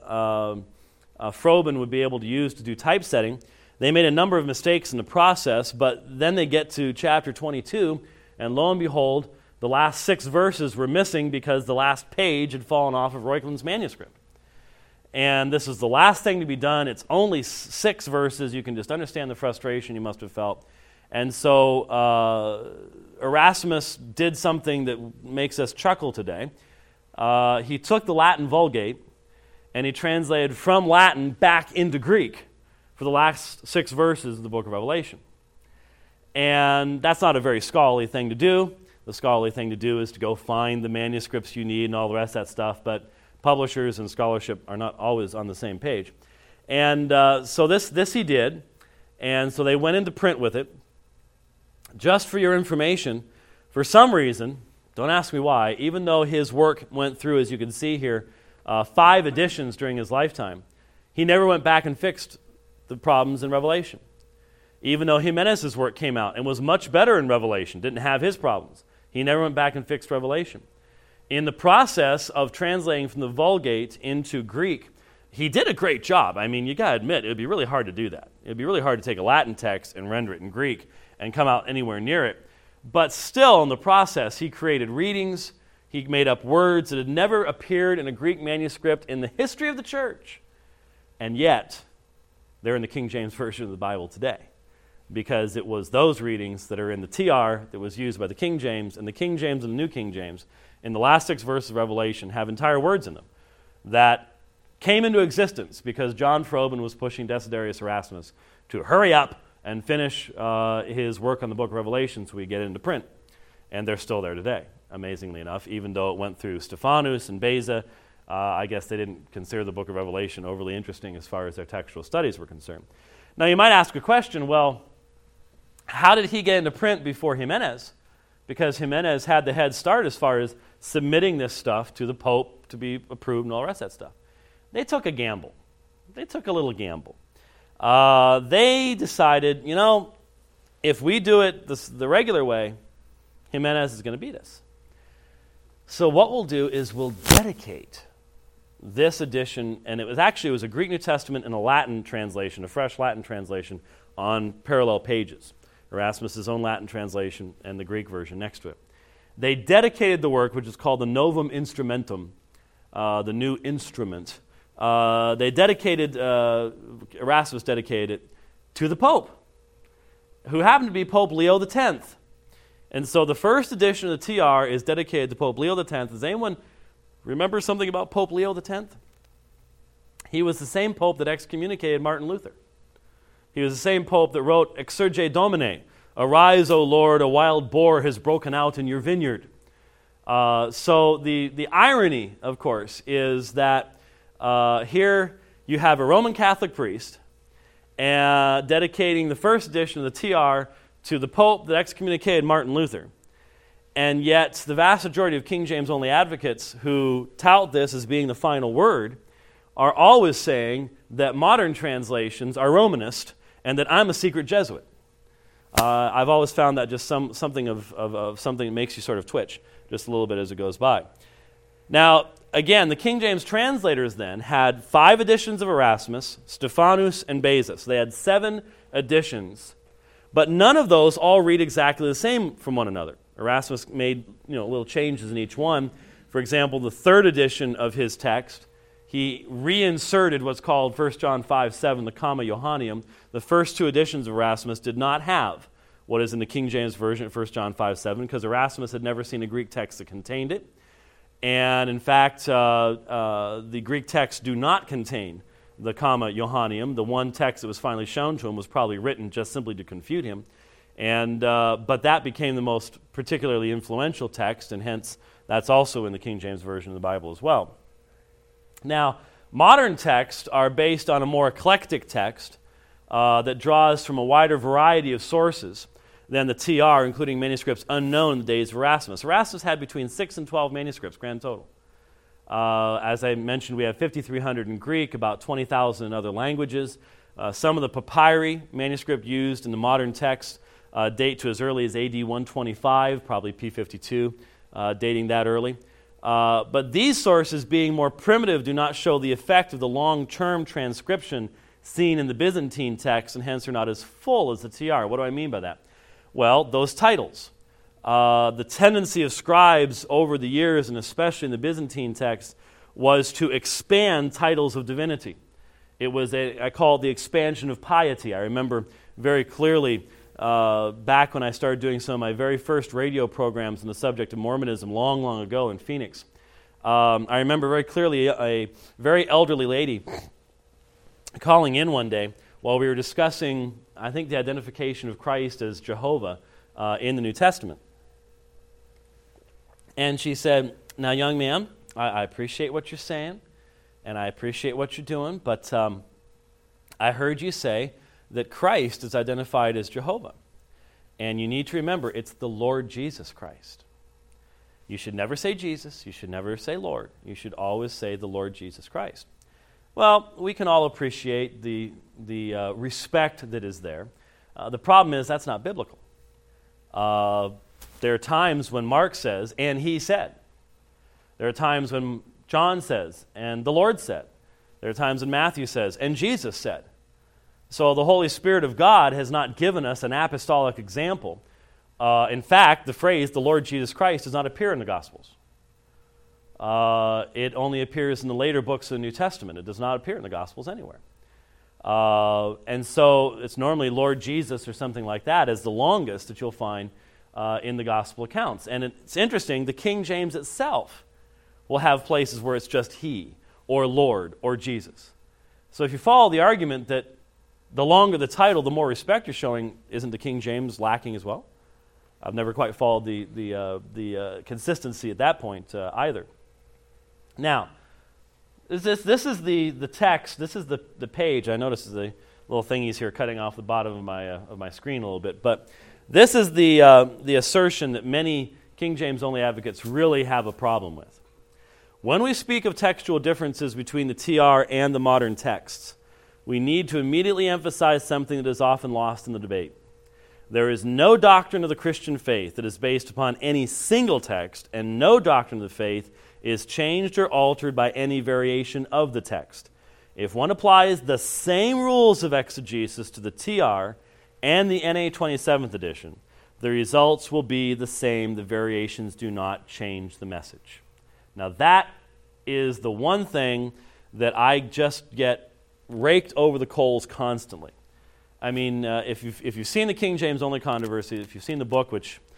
Froben would be able to use to do typesetting. They made a number of mistakes in the process, but then they get to chapter 22, and lo and behold, the last 6 verses were missing because the last page had fallen off of Reuchlin's manuscript. And this is the last thing to be done. It's only 6 verses. You can just understand the frustration you must have felt. And so Erasmus did something that makes us chuckle today. He took the Latin Vulgate and he translated from Latin back into Greek for the last 6 verses of the book of Revelation. And that's not a very scholarly thing to do. The scholarly thing to do is to go find the manuscripts you need and all the rest of that stuff, but publishers and scholarship are not always on the same page. And so this he did, and so they went into print with it. Just for your information, for some reason, don't ask me why, even though his work went through, as you can see here, 5 editions during his lifetime, he never went back and fixed the problems in Revelation. Even though Jimenez's work came out and was much better in Revelation, didn't have his problems, he never went back and fixed Revelation. In the process of translating from the Vulgate into Greek, he did a great job. I mean, you got to admit, it would be really hard to do that. It would be really hard to take a Latin text and render it in Greek and come out anywhere near it. But still, in the process, he created readings. He made up words that had never appeared in a Greek manuscript in the history of the church. And yet, they're in the King James Version of the Bible today, because it was those readings that are in the TR that was used by the King James, and the King James and the New King James, in the last 6 verses of Revelation, have entire words in them that came into existence because John Froben was pushing Desiderius Erasmus to hurry up and finish his work on the book of Revelation so we get it into print. And they're still there today, amazingly enough, even though it went through Stephanus and Beza. I guess they didn't consider the book of Revelation overly interesting as far as their textual studies were concerned. Now you might ask a question, well, how did he get into print before Jimenez? Because Jimenez had the head start as far as submitting this stuff to the Pope to be approved and all the rest of that stuff. They took a gamble. They took a little gamble. They decided, if we do it the regular way, Jimenez is going to beat us. So what we'll do is we'll dedicate this edition, and it was a Greek New Testament and a Latin translation, a fresh Latin translation on parallel pages. Erasmus' own Latin translation and the Greek version next to it. They dedicated the work, which is called the Novum Instrumentum, the new instrument. Erasmus dedicated it to the Pope, who happened to be Pope Leo X. And so the first edition of the TR is dedicated to Pope Leo X. Does anyone remember something about Pope Leo X? He was the same pope that excommunicated Martin Luther. He was the same pope that wrote Exsurge Domine, "Arise, O Lord, a wild boar has broken out in your vineyard." So the irony, of course, is that here you have a Roman Catholic priest dedicating the first edition of the TR to the pope that excommunicated Martin Luther. And yet the vast majority of King James only advocates who tout this as being the final word are always saying that modern translations are Romanist and that I'm a secret Jesuit. I've always found that just something of something that makes you sort of twitch just a little bit as it goes by. Now, again, the King James translators then had 5 editions of Erasmus, Stephanus, and Beza. So they had 7 editions, but none of those all read exactly the same from one another. Erasmus made little changes in each one. For example, the 3rd edition of his text, he reinserted what's called 1 John 5:7, the comma Johannium. The first 2 editions of Erasmus did not have what is in the King James Version at 1 John 5:7 because Erasmus had never seen a Greek text that contained it. And in fact, the Greek texts do not contain the comma Johannium. The one text that was finally shown to him was probably written just simply to confute him. But that became the most particularly influential text, and hence that's also in the King James Version of the Bible as well. Now, modern texts are based on a more eclectic text that draws from a wider variety of sources than the TR, including manuscripts unknown in the days of Erasmus. Erasmus had between 6 and 12 manuscripts, grand total. As I mentioned, we have 5,300 in Greek, about 20,000 in other languages. Some of the papyri manuscript used in the modern text date to as early as AD 125, probably P52, dating that early. But these sources, being more primitive, do not show the effect of the long-term transcription seen in the Byzantine text, and hence are not as full as the TR. What do I mean by that? Well, those titles. The tendency of scribes over the years, and especially in the Byzantine text, was to expand titles of divinity. It was, I call it the expansion of piety. I remember very clearly back when I started doing some of my very first radio programs on the subject of Mormonism long, long ago in Phoenix. I remember very clearly a very elderly lady calling in one day while we were discussing, I think, the identification of Christ as Jehovah in the New Testament. And she said, "Now, young man, I appreciate what you're saying, and I appreciate what you're doing, but I heard you say that Christ is identified as Jehovah. And you need to remember, it's the Lord Jesus Christ. You should never say Jesus. You should never say Lord. You should always say the Lord Jesus Christ." Well, we can all appreciate the respect that is there. The problem is that's not biblical. There are times when Mark says, "and he said." There are times when John says, "and the Lord said." There are times when Matthew says, "and Jesus said." So the Holy Spirit of God has not given us an apostolic example. In fact, the phrase, "the Lord Jesus Christ," does not appear in the Gospels. It only appears in the later books of the New Testament. It does not appear in the Gospels anywhere. And so it's normally Lord Jesus or something like that as the longest that you'll find in the Gospel accounts. And it's interesting, the King James itself will have places where it's just He, or Lord, or Jesus. So if you follow the argument that the longer the title, the more respect you're showing, isn't the King James lacking as well? I've never quite followed the consistency at that point either. Now, this is the text. This is the page. I notice the little thingies here cutting off the bottom of my screen a little bit. But this is the assertion that many King James only advocates really have a problem with. When we speak of textual differences between the TR and the modern texts, we need to immediately emphasize something that is often lost in the debate. There is no doctrine of the Christian faith that is based upon any single text, and no doctrine of the faith is changed or altered by any variation of the text. If one applies the same rules of exegesis to the TR and the NA 27th edition, the results will be the same. The variations do not change the message. Now that is the one thing that I just get raked over the coals constantly. I mean, if you've seen the King James only controversy, if you've seen the book, which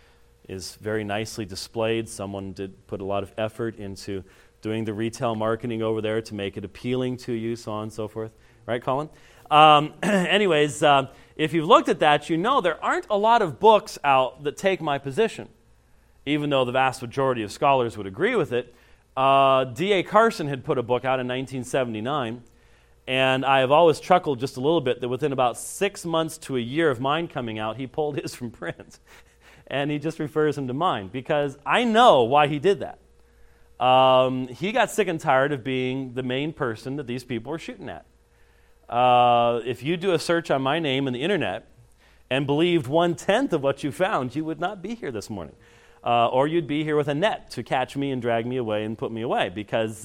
is very nicely displayed. Someone did put a lot of effort into doing the retail marketing over there to make it appealing to you, so on and so forth. Right, Colin? Anyways, if you've looked at that, you know there aren't a lot of books out that take my position, even though the vast majority of scholars would agree with it. D.A. Carson had put a book out in 1979, and I have always chuckled just a little bit that within about 6 months to a year of mine coming out, he pulled his from print. And he just refers him to mine, because I know why he did that. He got sick and tired of being the main person that these people were shooting at. If you do a search on my name in the internet and believed 1/10 of what you found, you would not be here this morning. Or you'd be here with a net to catch me and drag me away and put me away, because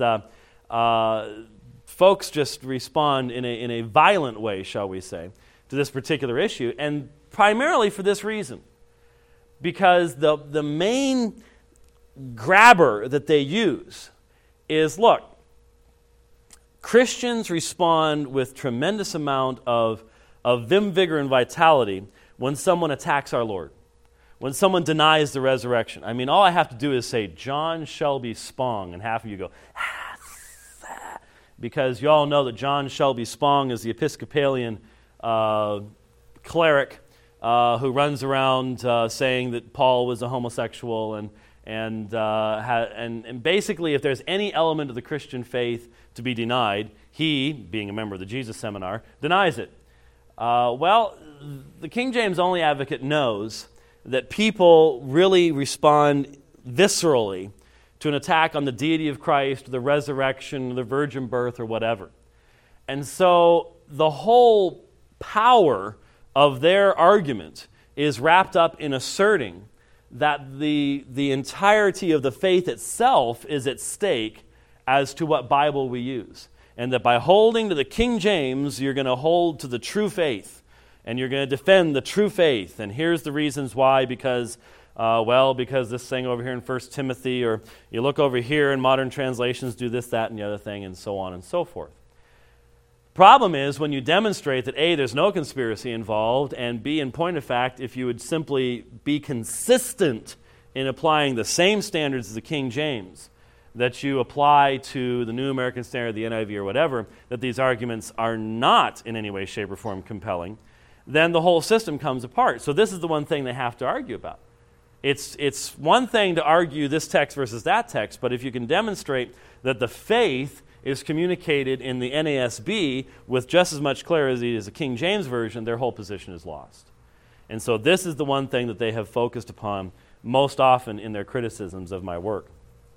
folks just respond in a violent way, shall we say, to this particular issue, and primarily for this reason. Because the main grabber that they use is, look, Christians respond with tremendous amount of vim, vigor, and vitality when someone attacks our Lord, when someone denies the resurrection. I mean, all I have to do is say, John Shelby Spong, and half of you go, because you all know that John Shelby Spong is the Episcopalian cleric who runs around saying that Paul was a homosexual, and basically, if there's any element of the Christian faith to be denied, he, being a member of the Jesus Seminar, denies it. Well, the King James Only Advocate knows that people really respond viscerally to an attack on the deity of Christ, the resurrection, the virgin birth, or whatever. And so the whole power of their argument is wrapped up in asserting that the entirety of the faith itself is at stake as to what Bible we use. And that by holding to the King James, you're going to hold to the true faith. And you're going to defend the true faith. And here's the reasons why, because this thing over here in 1 Timothy, or you look over here and modern translations do this, that, and the other thing, and so on and so forth. Problem is when you demonstrate that A, there's no conspiracy involved, and B, in point of fact, if you would simply be consistent in applying the same standards as the King James that you apply to the New American Standard, the NIV, or whatever, that these arguments are not in any way, shape, or form compelling, then the whole system comes apart. So this is the one thing they have to argue about. It's one thing to argue this text versus that text, but if you can demonstrate that the faith is communicated in the NASB with just as much clarity as the King James Version, their whole position is lost. And so this is the one thing that they have focused upon most often in their criticisms of my work.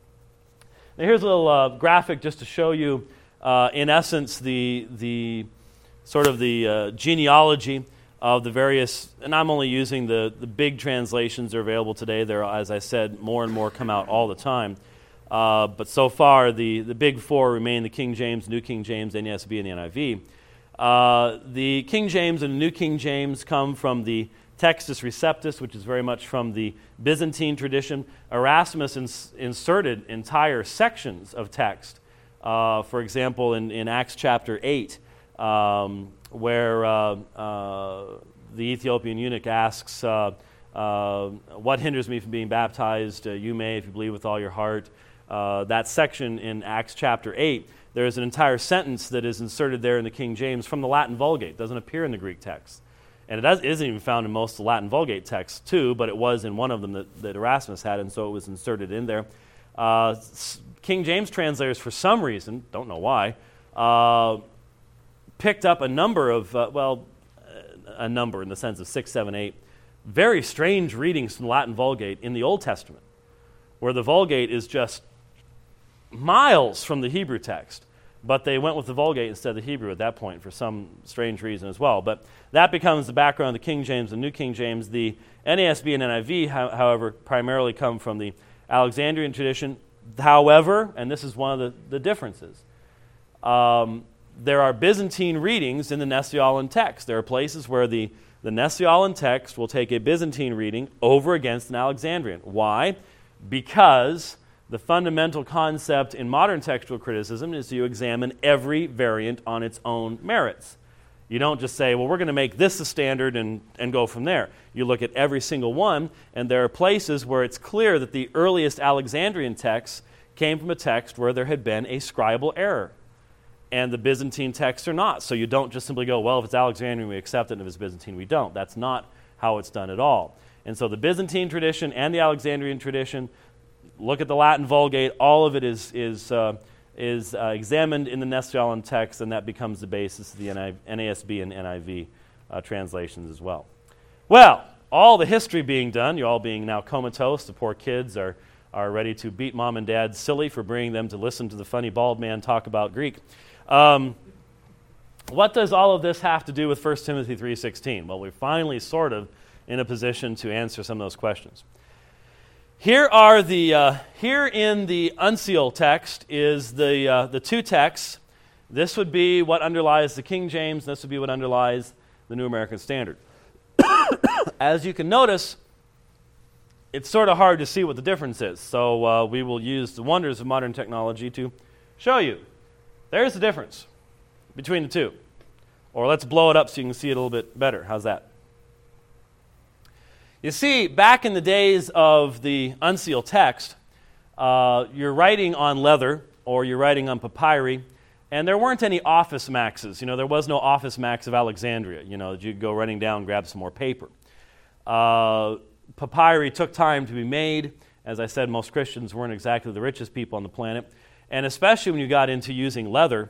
Now here's a little graphic just to show you, in essence, the sort of the genealogy of the various, and I'm only using the big translations that are available today. There, as I said, more and more come out all the time. But so far, the big four remain the King James, New King James, NASB, and the NIV. The King James and the New King James come from the Textus Receptus, which is very much from the Byzantine tradition. Erasmus inserted entire sections of text. For example, in Acts chapter 8, where the Ethiopian eunuch asks, what hinders me from being baptized? You may if you believe with all your heart. That section in Acts chapter 8, there's an entire sentence that is inserted there in the King James from the Latin Vulgate. It doesn't appear in the Greek text. And it isn't even found in most of the Latin Vulgate texts too, but it was in one of them that Erasmus had, and so it was inserted in there. King James translators, for some reason, don't know why, picked up a number of, a number in the sense of 6, 7, 8, very strange readings from the Latin Vulgate in the Old Testament, where the Vulgate is just miles from the Hebrew text. But they went with the Vulgate instead of the Hebrew at that point for some strange reason as well. But that becomes the background of the King James and New King James. The NASB and NIV, however, primarily come from the Alexandrian tradition. However, and this is one of the differences, there are Byzantine readings in the Nestle-Aland text. There are places where the Nestle-Aland text will take a Byzantine reading over against an Alexandrian. Why? Because the fundamental concept in modern textual criticism is you examine every variant on its own merits. You don't just say, well, we're going to make this a standard and go from there. You look at every single one, and there are places where it's clear that the earliest Alexandrian texts came from a text where there had been a scribal error. And the Byzantine texts are not. So you don't just simply go, well, if it's Alexandrian, we accept it, and if it's Byzantine, we don't. That's not how it's done at all. And so the Byzantine tradition and the Alexandrian tradition, look at the Latin Vulgate, all of it is examined in the Nestorian text, and that becomes the basis of the NASB and NIV translations as well. Well, all the history being done, you all being now comatose, the poor kids are ready to beat mom and dad silly for bringing them to listen to the funny bald man talk about Greek. What does all of this have to do with 1 Timothy 3:16? Well, we're finally sort of in a position to answer some of those questions. Here in the Uncial text is the two texts. This would be what underlies the King James, and this would be what underlies the New American Standard. As you can notice, it's sort of hard to see what the difference is, so we will use the wonders of modern technology to show you. There's the difference between the two. Or let's blow it up so you can see it a little bit better. How's that? You see, back in the days of the Uncial text, you're writing on leather or you're writing on papyri, and there weren't any office maxes. There was no office max of Alexandria, that you could go running down and grab some more paper. Papyri took time to be made. As I said, most Christians weren't exactly the richest people on the planet. And especially when you got into using leather,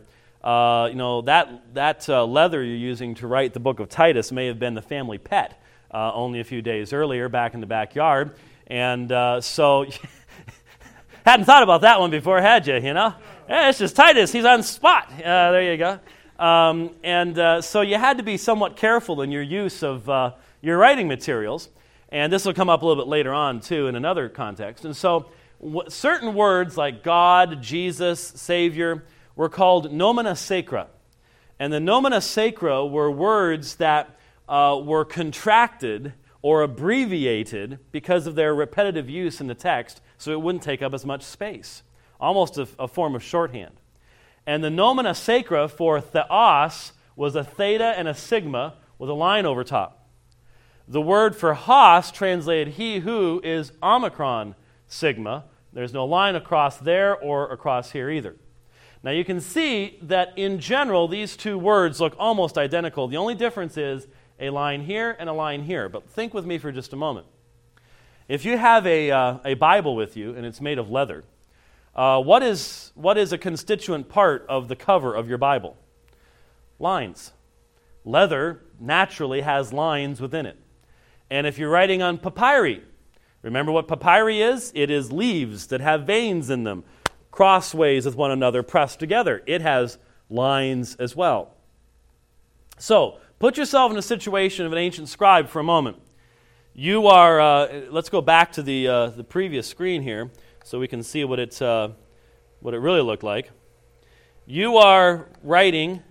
that leather you're using to write the book of Titus may have been the family pet only a few days earlier back in the backyard. And so, hadn't thought about that one before, had you, Yeah, it's just Titus. He's on spot. There you go. So you had to be somewhat careful in your use of your writing materials. And this will come up a little bit later on, too, in another context. And so certain words like God, Jesus, Savior, were called nomina sacra. And the nomina sacra were words that were contracted or abbreviated because of their repetitive use in the text, so it wouldn't take up as much space. Almost a form of shorthand. And the nomina sacra for theos was a theta and a sigma with a line over top. The word for hos, translated he who, is omicron sigma. There's no line across there or across here either. Now you can see that in general these two words look almost identical. The only difference is a line here and a line here. But think with me for just a moment. If you have a Bible with you and it's made of leather, what is a constituent part of the cover of your Bible? Lines. Leather naturally has lines within it. And if you're writing on papyri, remember what papyri is? It is leaves that have veins in them, crossways with one another pressed together. It has lines as well. So, put yourself in a situation of an ancient scribe for a moment. You are, let's go back to the previous screen here so we can see what it really looked like. You are writing,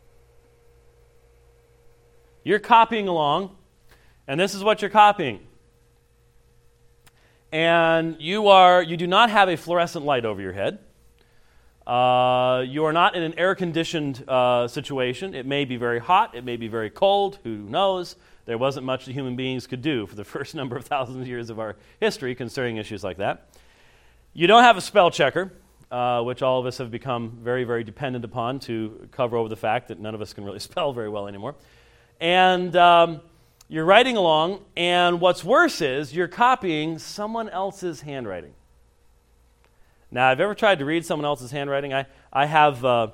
you're copying along, and this is what you're copying. And you do not have a fluorescent light over your head. You are not in an air-conditioned situation. It may be very hot. It may be very cold. Who knows? There wasn't much that human beings could do for the first number of thousands of years of our history concerning issues like that. You don't have a spell checker, which all of us have become very, very dependent upon to cover over the fact that none of us can really spell very well anymore. And you're writing along, and what's worse is you're copying someone else's handwriting. Now, have you ever tried to read someone else's handwriting? I have the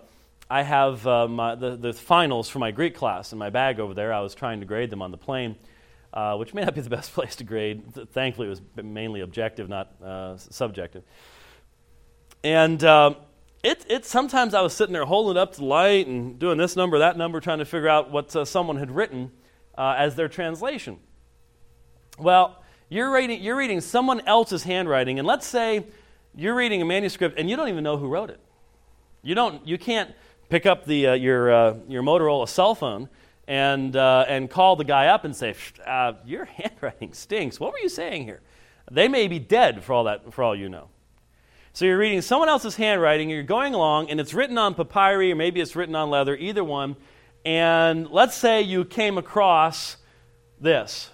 finals for my Greek class in my bag over there. I was trying to grade them on the plane, which may not be the best place to grade. Thankfully, it was mainly objective, not subjective. And sometimes I was sitting there holding it up to the light and doing this number, that number, trying to figure out what someone had written as their translation. Well, you're reading someone else's handwriting, and let's say you're reading a manuscript and you don't even know who wrote it. You can't pick up your Motorola cell phone and call the guy up and say, "Your handwriting stinks. What were you saying here?" They may be dead for all you know. So you're reading someone else's handwriting, you're going along, and it's written on papyri, or maybe it's written on leather, either one, And let's say you came across this,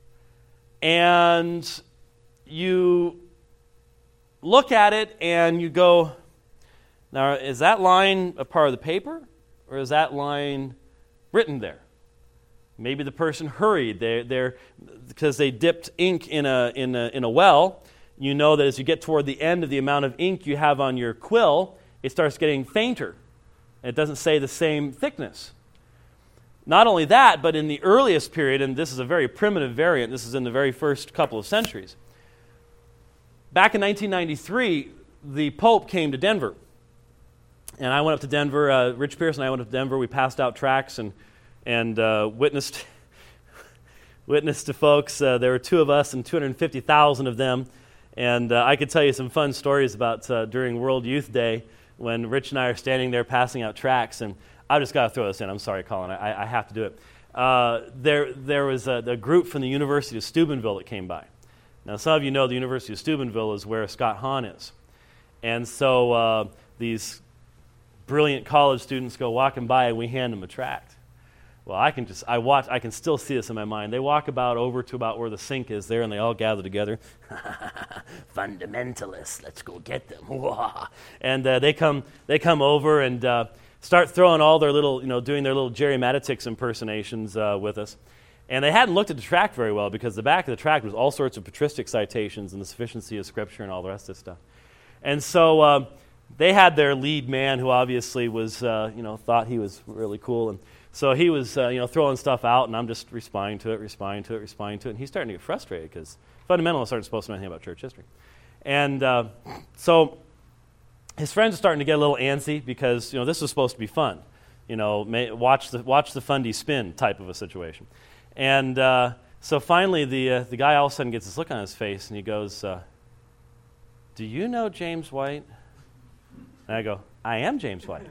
and you look at it and you go, now, is that line a part of the paper, or is that line written there? Maybe the person hurried. They're because they dipped ink in a well. You know that as you get toward the end of the amount of ink you have on your quill, it starts getting fainter. It doesn't say the same thickness. Not only that, but in the earliest period, and this is a very primitive variant, this is in the very first couple of centuries. Back in 1993, the Pope came to Denver. And I went up to Denver, Rich Pierce and I went up to Denver. We passed out tracts and witnessed to folks. There were two of us and 250,000 of them. And I could tell you some fun stories about during World Youth Day when Rich and I are standing there passing out tracts. And I just got to throw this in. I'm sorry, Colin. I have to do it. There was a group from the University of Steubenville that came by. Now, some of you know the University of Steubenville is where Scott Hahn is. And so these brilliant college students go walking by and we hand them a tract. Well, I can still see this in my mind. They walk over to about where the sink is there, and they all gather together. Fundamentalists, let's go get them. And they come over and start throwing all their little, doing their little Jerry Matitix impersonations with us. And they hadn't looked at the tract very well because the back of the tract was all sorts of patristic citations and the sufficiency of Scripture and all the rest of this stuff. And so they had their lead man who obviously was, thought he was really cool. And so he was, throwing stuff out, and I'm just responding to it. And he's starting to get frustrated because fundamentalists aren't supposed to know anything about church history. And so his friends are starting to get a little antsy because, this was supposed to be fun. Watch the fundy spin type of a situation. And so finally the guy all of a sudden gets this look on his face, and he goes, do you know James White? And I go, I am James White.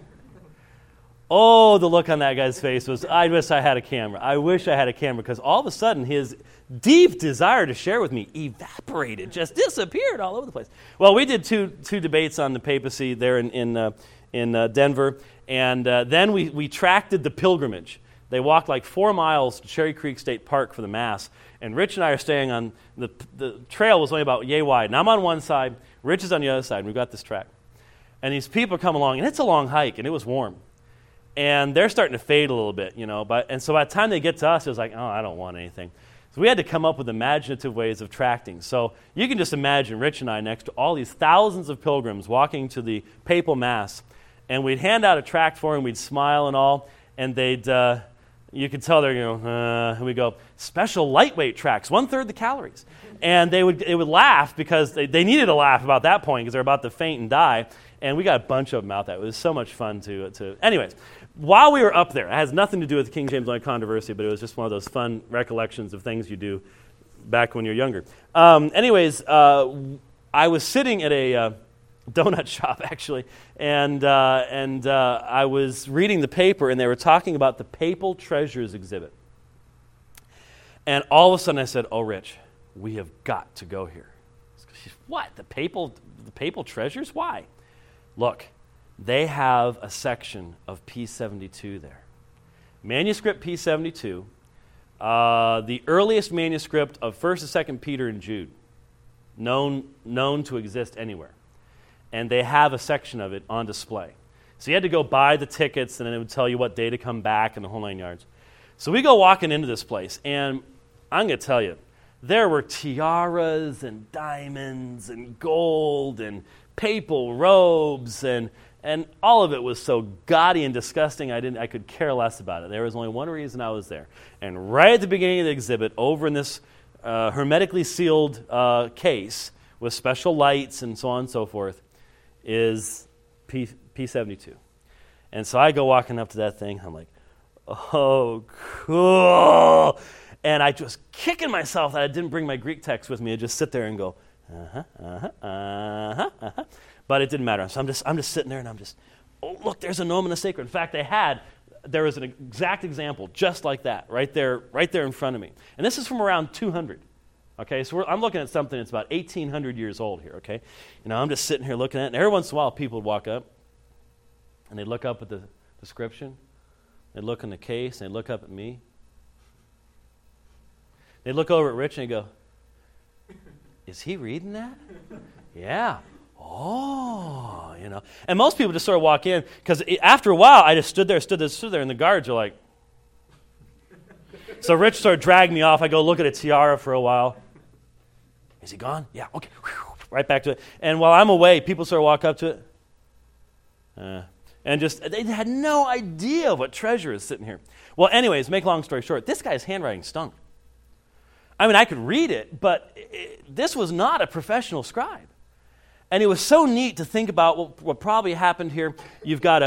Oh, the look on that guy's face was, I wish I had a camera. I wish I had a camera, because all of a sudden his deep desire to share with me evaporated, just disappeared all over the place. Well, we did two debates on the papacy there in Denver, and then we tracted the pilgrimage. They walked like 4 miles to Cherry Creek State Park for the Mass, and Rich and I are staying on, the trail was only about yay wide, and I'm on one side, Rich is on the other side, and we've got this track. And these people come along, and it's a long hike, and it was warm. And they're starting to fade a little bit, and so by the time they get to us, it was like, oh, I don't want anything. So we had to come up with imaginative ways of tracting. So you can just imagine Rich and I next to all these thousands of pilgrims walking to the papal Mass, and we'd hand out a tract for them, we'd smile and all, and they'd, you could tell they're, and we go, special lightweight tracts, 1/3 the calories. And they would laugh because they needed to laugh about that point because they're about to faint and die. And we got a bunch of them out there. It was so much fun to. Anyways, while we were up there, it has nothing to do with the King James Only controversy, but it was just one of those fun recollections of things you do back when you're younger. I was sitting at a donut shop, actually, and I was reading the paper, and they were talking about the Papal Treasures exhibit. And all of a sudden I said, oh, Rich, we have got to go here. What? The papal treasures? Why? Look, they have a section of P72 there. Manuscript P72, the earliest manuscript of 1st and 2nd Peter and Jude, known to exist anywhere. And they have a section of it on display. So you had to go buy the tickets, and then it would tell you what day to come back and the whole 9 yards. So we go walking into this place, and I'm going to tell you, there were tiaras and diamonds and gold and papal robes, and all of it was so gaudy and disgusting I could care less about it. There was only one reason I was there. And right at the beginning of the exhibit, over in this hermetically sealed case with special lights and so on and so forth, is P72. And so I go walking up to that thing. I'm like, oh, cool. And I was kicking myself that I didn't bring my Greek text with me. I just sit there and go, But it didn't matter. So I'm just sitting there, and I'm just, oh, look, there's a Nomen Sacra. In fact, there was an exact example just like that, right there in front of me. And this is from around 200. Okay, so I'm looking at something that's about 1,800 years old here, okay? I'm just sitting here looking at it, and every once in a while people would walk up, and they'd look up at the description, They'd look in the case, and they'd look up at me. They'd look over at Rich, and they'd go, is he reading that? Yeah. Oh, you know. And most people just sort of walk in, because after a while, I just stood there, and the guards are like. So Rich started dragging me off. I go look at a tiara for a while. Is he gone? Yeah, okay. Right back to it. And while I'm away, people sort of walk up to it. And just, they had no idea what treasure is sitting here. Well, anyways, make a long story short, this guy's handwriting stunk. I mean, I could read it, but this was not a professional scribe. And it was so neat to think about what probably happened here. You've got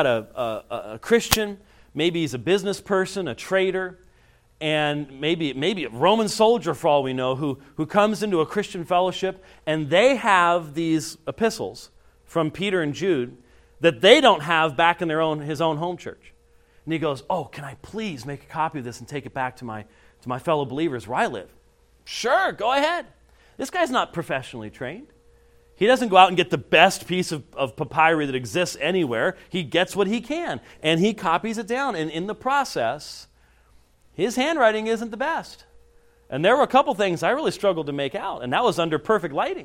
a Christian, maybe he's a business person, a trader, and maybe a Roman soldier, for all we know, who comes into a Christian fellowship, and they have these epistles from Peter and Jude that they don't have back in his own home church. And he goes, oh, can I please make a copy of this and take it back to my fellow believers where I live? Sure, go ahead. This guy's not professionally trained. He doesn't go out and get the best piece of papyri that exists anywhere. He gets what he can, and he copies it down. And in the process, his handwriting isn't the best. And there were a couple things I really struggled to make out, and that was under perfect lighting.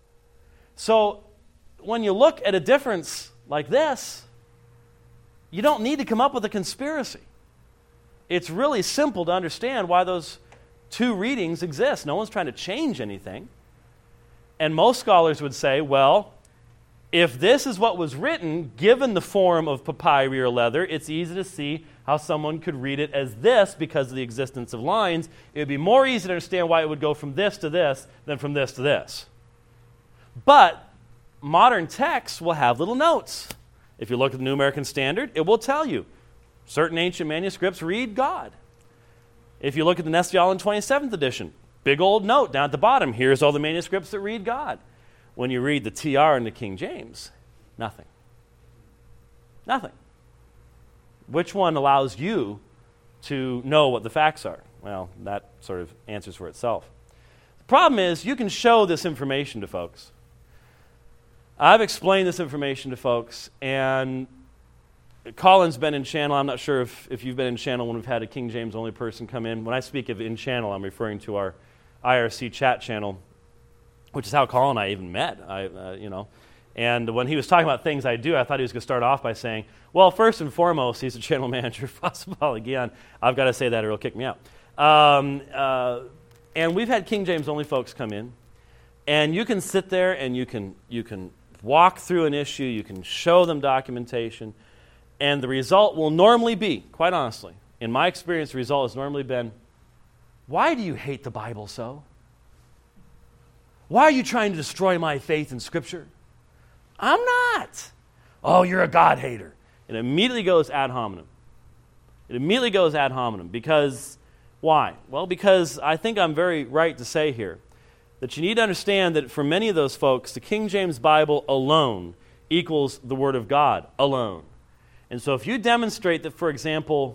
So when you look at a difference like this, you don't need to come up with a conspiracy. It's really simple to understand why those two readings exist. No one's trying to change anything. And most scholars would say, well, if this is what was written, given the form of papyri or leather, it's easy to see how someone could read it as this because of the existence of lines. It would be more easy to understand why it would go from this to this than from this to this. But modern texts will have little notes. If you look at the New American Standard, it will tell you certain ancient manuscripts read God. If you look at the Nestle-Aland 27th edition, big old note down at the bottom, here's all the manuscripts that read God. When you read the TR in the King James, nothing. Nothing. Which one allows you to know what the facts are? Well, that sort of answers for itself. The problem is you can show this information to folks. I've explained this information to folks, and Colin's been in channel. I'm not sure if you've been in channel when we've had a King James only person come in. When I speak of in channel, I'm referring to our IRC chat channel, which is how Colin and I even met. And when he was talking about things I do, I thought he was going to start off by saying, well, first and foremost, he's the channel manager of Fossil again. I've got to say that or he'll kick me out. And we've had King James only folks come in, and you can sit there and you can walk through an issue, you can show them documentation, and the result will normally be, quite honestly, in my experience, the result has normally been, why do you hate the Bible so? Why are you trying to destroy my faith in Scripture? I'm not. Oh, you're a God hater. It immediately goes ad hominem. It immediately goes ad hominem because, why? Well, because I think I'm very right to say here that you need to understand that for many of those folks, the King James Bible alone equals the Word of God alone. And so if you demonstrate that, for example,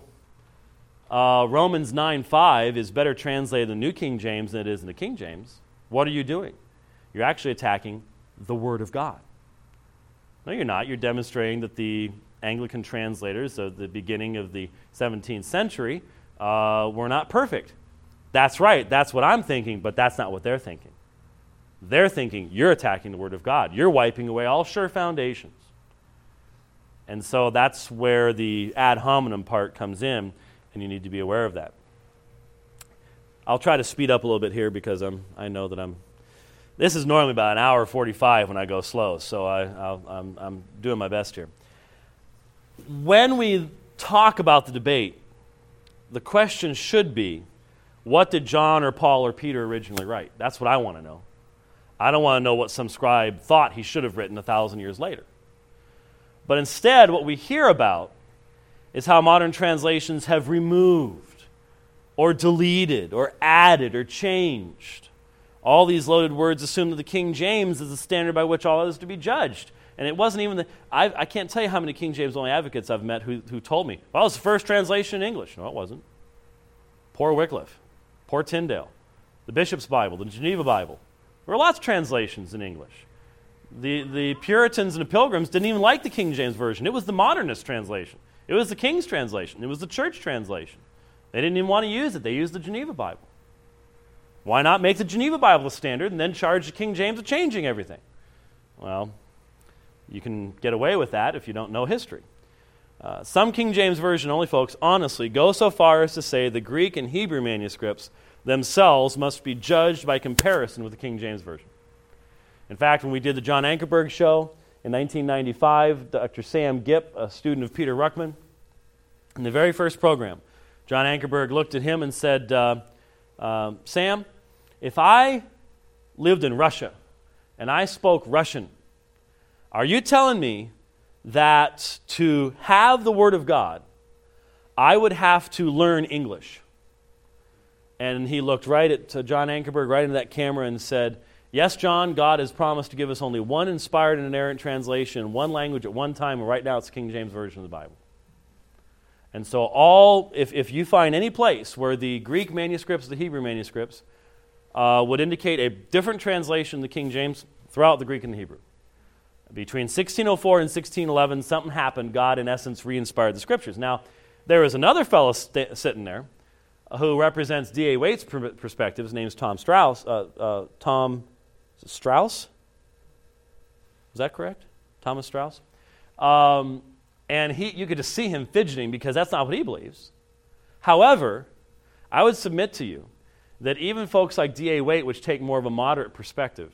Romans 9:5 is better translated in the New King James than it is in the King James, what are you doing? You're actually attacking the Word of God. No, you're not. You're demonstrating that the Anglican translators of the beginning of the 17th century were not perfect. That's right. That's what I'm thinking, but that's not what they're thinking. They're thinking you're attacking the Word of God. You're wiping away all sure foundations. And so that's where the ad hominem part comes in, and you need to be aware of that. I'll try to speed up a little bit here because I know that this is normally about an hour 45 when I go slow, so I'm doing my best here. When we talk about the debate, the question should be, what did John or Paul or Peter originally write? That's what I want to know. I don't want to know what some scribe thought he should have written 1,000 years later. But instead, what we hear about is how modern translations have removed or deleted or added or changed. All these loaded words assume that the King James is the standard by which all others to be judged. And it wasn't even I can't tell you how many King James only advocates I've met who told me, well, it's the first translation in English. No, it wasn't. Poor Wycliffe. Poor Tyndale. The Bishop's Bible. The Geneva Bible. There were lots of translations in English. The Puritans and the Pilgrims didn't even like the King James Version. It was the modernist translation. It was the King's translation. It was the church translation. They didn't even want to use it. They used the Geneva Bible. Why not make the Geneva Bible the standard and then charge the King James with changing everything? Well, you can get away with that if you don't know history. Some King James Version only folks honestly go so far as to say the Greek and Hebrew manuscripts themselves must be judged by comparison with the King James Version. In fact, when we did the John Ankerberg show in 1995, Dr. Sam Gipp, a student of Peter Ruckman, in the very first program, John Ankerberg looked at him and said, Sam, if I lived in Russia and I spoke Russian, are you telling me that to have the Word of God, I would have to learn English? And he looked right at John Ankerberg, right into that camera and said, yes, John, God has promised to give us only one inspired and inerrant translation in one language at one time, and right now it's the King James Version of the Bible. And so if you find any place where the Greek manuscripts, the Hebrew manuscripts, would indicate a different translation of the King James throughout the Greek and the Hebrew. Between 1604 and 1611, something happened. God, in essence, re-inspired the Scriptures. Now, there is another fellow sitting there who represents D.A. Waite's perspective. His name's Tom Strauss. Tom Strauss? Is that correct? Thomas Strauss? And you could just see him fidgeting because that's not what he believes. However, I would submit to you that even folks like D.A. Waite, which take more of a moderate perspective,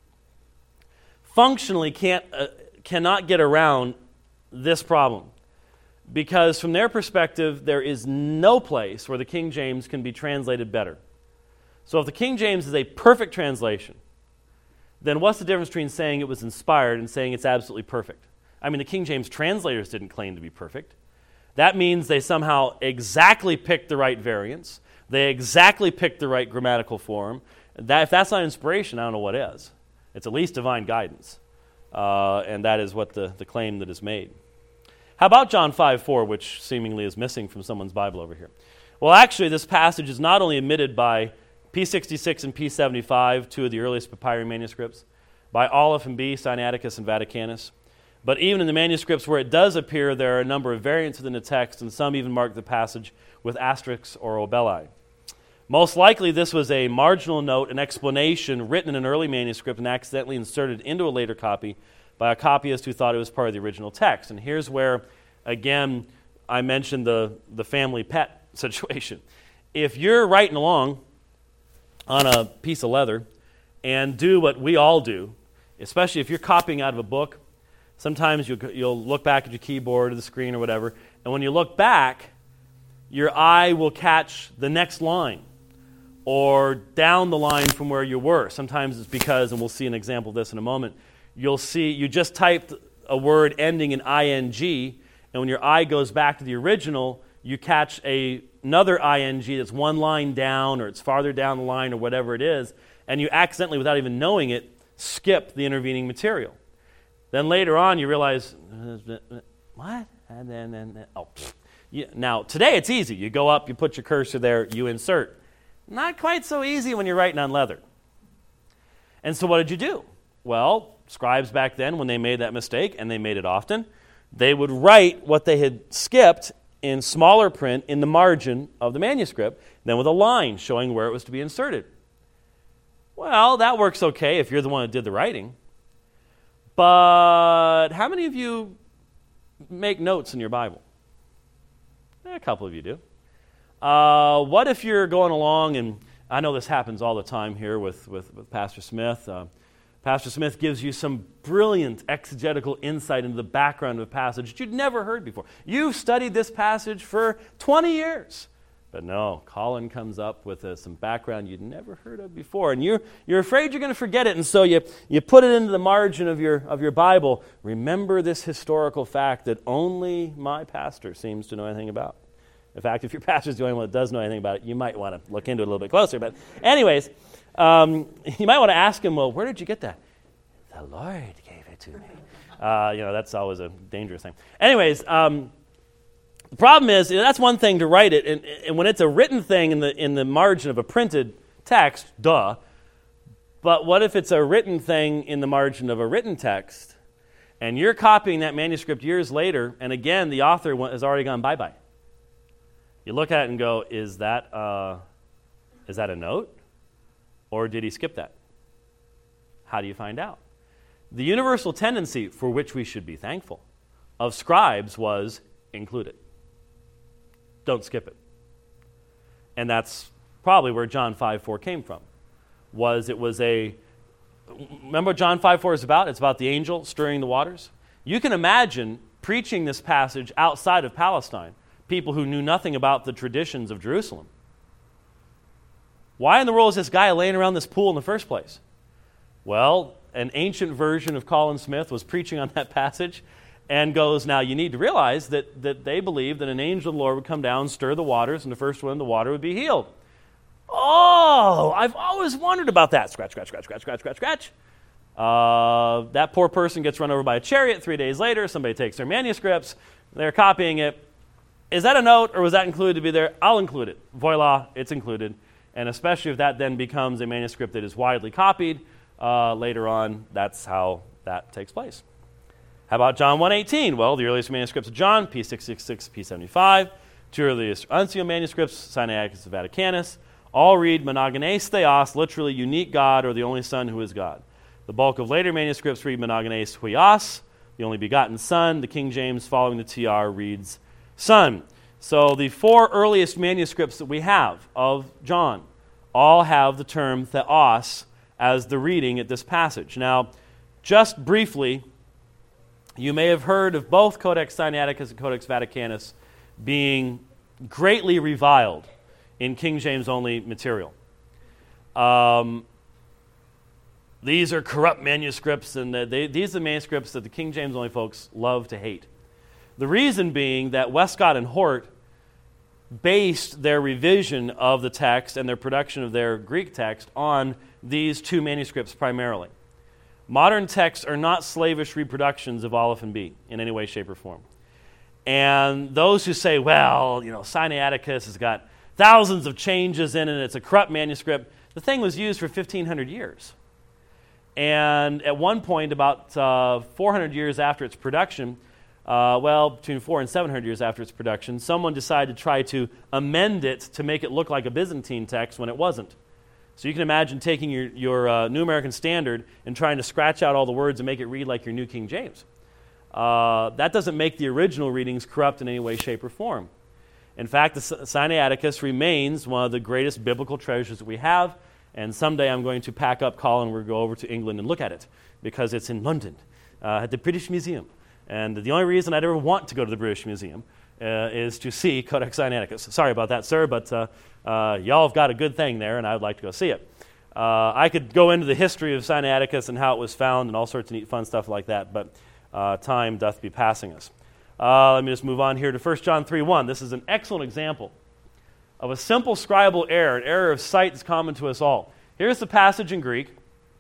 functionally cannot get around this problem. Because from their perspective, there is no place where the King James can be translated better. So if the King James is a perfect translation, then what's the difference between saying it was inspired and saying it's absolutely perfect? I mean, the King James translators didn't claim to be perfect. That means they somehow exactly picked the right variants. They exactly picked the right grammatical form. If that's not inspiration, I don't know what is. It's at least divine guidance. And that is what the claim that is made. How about John 5:4, which seemingly is missing from someone's Bible over here? Well, actually, this passage is not only admitted by P66 and P75, two of the earliest papyri manuscripts, by Aleph and B, Sinaiticus and Vaticanus, but even in the manuscripts where it does appear, there are a number of variants within the text, and some even mark the passage with asterisks or obeli. Most likely, this was a marginal note, an explanation written in an early manuscript and accidentally inserted into a later copy by a copyist who thought it was part of the original text. And here's where, again, I mentioned the family pet situation. If you're writing along on a piece of leather and do what we all do, especially if you're copying out of a book, sometimes you'll look back at your keyboard or the screen or whatever, and when you look back, your eye will catch the next line or down the line from where you were. Sometimes it's because, and we'll see an example of this in a moment, you'll see you just typed a word ending in ing, and when your eye goes back to the original, you catch another ing that's one line down or it's farther down the line or whatever it is, and you accidentally, without even knowing it, skip the intervening material. Then later on you realize, what? And then now today it's easy. You go up, you put your cursor there, you insert. Not quite so easy when you're writing on leather. And so what did you do? Well, scribes back then, when they made that mistake, and they made it often, they would write what they had skipped in smaller print in the margin of the manuscript, then with a line showing where it was to be inserted. Well, that works okay if you're the one that did the writing. But how many of you make notes in your Bible? A couple of you do. What if you're going along, and I know this happens all the time here with Pastor Smith. Pastor Smith gives you some brilliant exegetical insight into the background of a passage that you'd never heard before. You've studied this passage for 20 years. But no, Colin comes up with some background you'd never heard of before, and you're afraid you're going to forget it, and so you put it into the margin of your Bible. Remember this historical fact that only my pastor seems to know anything about. In fact, if your pastor's the only one that does know anything about it, you might want to look into it a little bit closer. But anyways, you might want to ask him, well, where did you get that? The Lord gave it to me. That's always a dangerous thing. Anyways, the problem is, that's one thing to write it, and when it's a written thing in the margin of a printed text, duh. But what if it's a written thing in the margin of a written text, and you're copying that manuscript years later, and again, the author has already gone bye-bye. You look at it and go, is that a note? Or did he skip that? How do you find out? The universal tendency, for which we should be thankful, of scribes was include it. Don't skip it. And that's probably where John 5:4 came from. Remember what John 5:4 is about? It's about the angel stirring the waters. You can imagine preaching this passage outside of Palestine, people who knew nothing about the traditions of Jerusalem. Why in the world is this guy laying around this pool in the first place? Well, an ancient version of Colin Smith was preaching on that passage and goes, now you need to realize that they believed that an angel of the Lord would come down, stir the waters, and the first one in the water would be healed. Oh, I've always wondered about that. Scratch, scratch, scratch, scratch, scratch, scratch, scratch. That poor person gets run over by a chariot. 3 days later, somebody takes their manuscripts. They're copying it. Is that a note, or was that included to be there? I'll include it. Voila, it's included. And especially if that then becomes a manuscript that is widely copied, later on, that's how that takes place. How about John 1:18? Well, the earliest manuscripts of John, P666, P75. Two earliest unsealed manuscripts, Sinaiticus and Vaticanus, all read monogenes theos, literally unique God or the only Son who is God. The bulk of later manuscripts read monogenes huios, the only begotten Son. The King James, following the TR, reads Son. So the four earliest manuscripts that we have of John all have the term theos as the reading at this passage. Now, just briefly, you may have heard of both Codex Sinaiticus and Codex Vaticanus being greatly reviled in King James-only material. These are corrupt manuscripts, and these are the manuscripts that the King James-only folks love to hate. The reason being that Westcott and Hort based their revision of the text and their production of their Greek text on these two manuscripts primarily. Modern texts are not slavish reproductions of Aleph and B in any way, shape, or form. And those who say, well, Sinaiticus has got thousands of changes in it, it's a corrupt manuscript, the thing was used for 1,500 years. And at one point, about 400 years after its production, between 400 and 700 years after its production, someone decided to try to amend it to make it look like a Byzantine text when it wasn't. So you can imagine taking your New American Standard and trying to scratch out all the words and make it read like your New King James. That doesn't make the original readings corrupt in any way, shape, or form. In fact, the Sinaiticus remains one of the greatest biblical treasures that we have, and someday I'm going to pack up Colin and we'll go over to England and look at it, because it's in London, at the British Museum. And the only reason I'd ever want to go to the British Museum is to see Codex Sinaiticus. Sorry about that, sir, but y'all have got a good thing there, and I would like to go see it. I could go into the history of Sinaiticus and how it was found and all sorts of neat fun stuff like that, but time doth be passing us. Let me just move on here to 1 John 3:1. This is an excellent example of a simple scribal error, an error of sight that's common to us all. Here's the passage in Greek,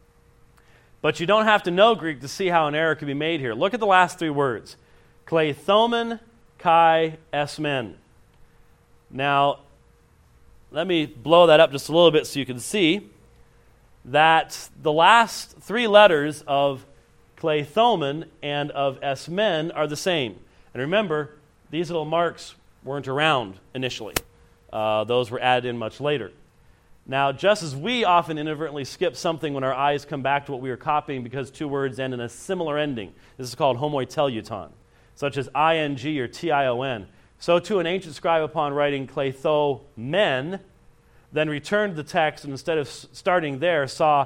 but you don't have to know Greek to see how an error could be made here. Look at the last three words. Kleithomen kai esmen. Now, let me blow that up just a little bit so you can see that the last three letters of Kleithomen and of esmen are the same. And remember, these little marks weren't around initially. Those were added in much later. Now, just as we often inadvertently skip something when our eyes come back to what we are copying because two words end in a similar ending, this is called homoteleuton, such as ing or tion. So too an ancient scribe, upon writing kleithomen, then returned the text and instead of starting there saw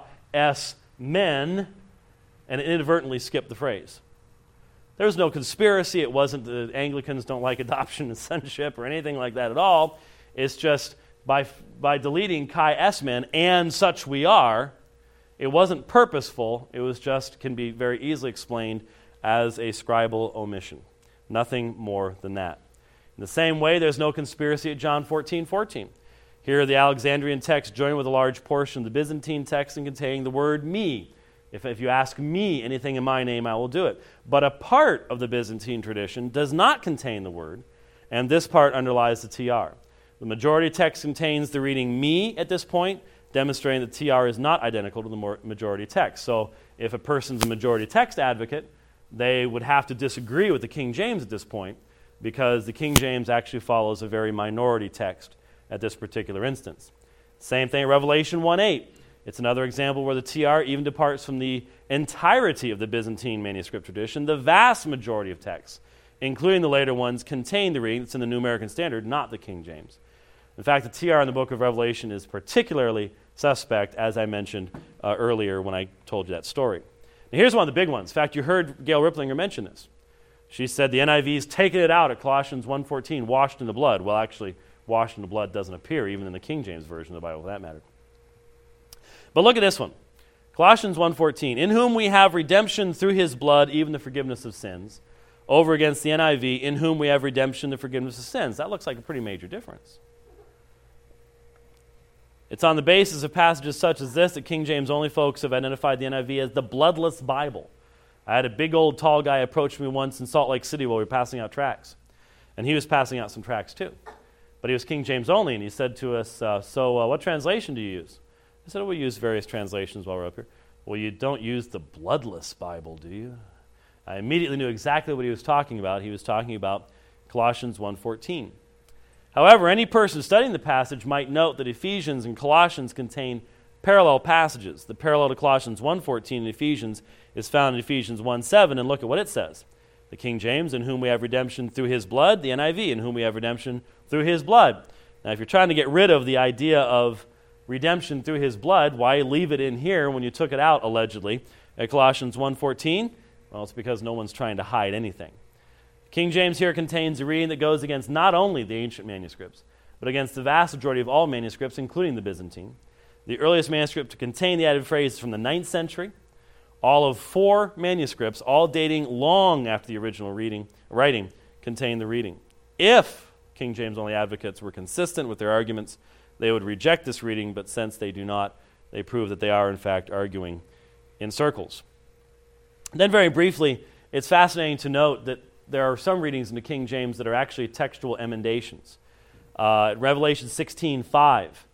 men and inadvertently skipped the phrase. There was no conspiracy. It wasn't the Anglicans don't like adoption and sonship or anything like that at all. It's just by deleting kai esmen and such we are, it wasn't purposeful. It was just can be very easily explained as a scribal omission. Nothing more than that. In the same way, there's no conspiracy at John 14:14. Here, the Alexandrian text joined with a large portion of the Byzantine text and containing the word me. If you ask me anything in my name, I will do it. But a part of the Byzantine tradition does not contain the word, and this part underlies the TR. The majority text contains the reading me at this point, demonstrating that TR is not identical to the majority text. So if a person's a majority text advocate, they would have to disagree with the King James at this point, because the King James actually follows a very minority text at this particular instance. Same thing, Revelation 1:8. It's another example where the TR even departs from the entirety of the Byzantine manuscript tradition. The vast majority of texts, including the later ones, contain the reading that's in the New American Standard, not the King James. In fact, the TR in the book of Revelation is particularly suspect, as I mentioned earlier when I told you that story. Now, here's one of the big ones. In fact, you heard Gail Ripplinger mention this. She said the NIV's taken it out at Colossians 1:14, washed in the blood. Well, actually, washed in the blood doesn't appear even in the King James Version of the Bible, for that matter. But look at this one. Colossians 1:14, in whom we have redemption through his blood, even the forgiveness of sins, over against the NIV, in whom we have redemption, the forgiveness of sins. That looks like a pretty major difference. It's on the basis of passages such as this that King James only folks have identified the NIV as the bloodless Bible. I had a big old tall guy approach me once in Salt Lake City while we were passing out tracts. And he was passing out some tracts too. But he was King James only, and he said to us, so what translation do you use? I said, we use various translations while we're up here. Well, you don't use the bloodless Bible, do you? I immediately knew exactly what he was talking about. He was talking about Colossians 1:14. However, any person studying the passage might note that Ephesians and Colossians contain parallel passages. The parallel to Colossians 1:14 in Ephesians is found in Ephesians 1:7, and look at what it says. The King James, in whom we have redemption through his blood. The NIV, in whom we have redemption through his blood. Now, if you're trying to get rid of the idea of redemption through his blood, why leave it in here when you took it out, allegedly, at Colossians 1:14? Well, it's because no one's trying to hide anything. King James here contains a reading that goes against not only the ancient manuscripts, but against the vast majority of all manuscripts, including the Byzantine. The earliest manuscript to contain the added phrase is from the 9th century. All of 4 manuscripts, all dating long after the original writing, contain the reading. If King James only advocates were consistent with their arguments, they would reject this reading, but since they do not, they prove that they are, in fact, arguing in circles. Then very briefly, it's fascinating to note that there are some readings in the King James that are actually textual emendations. Revelation 16:5,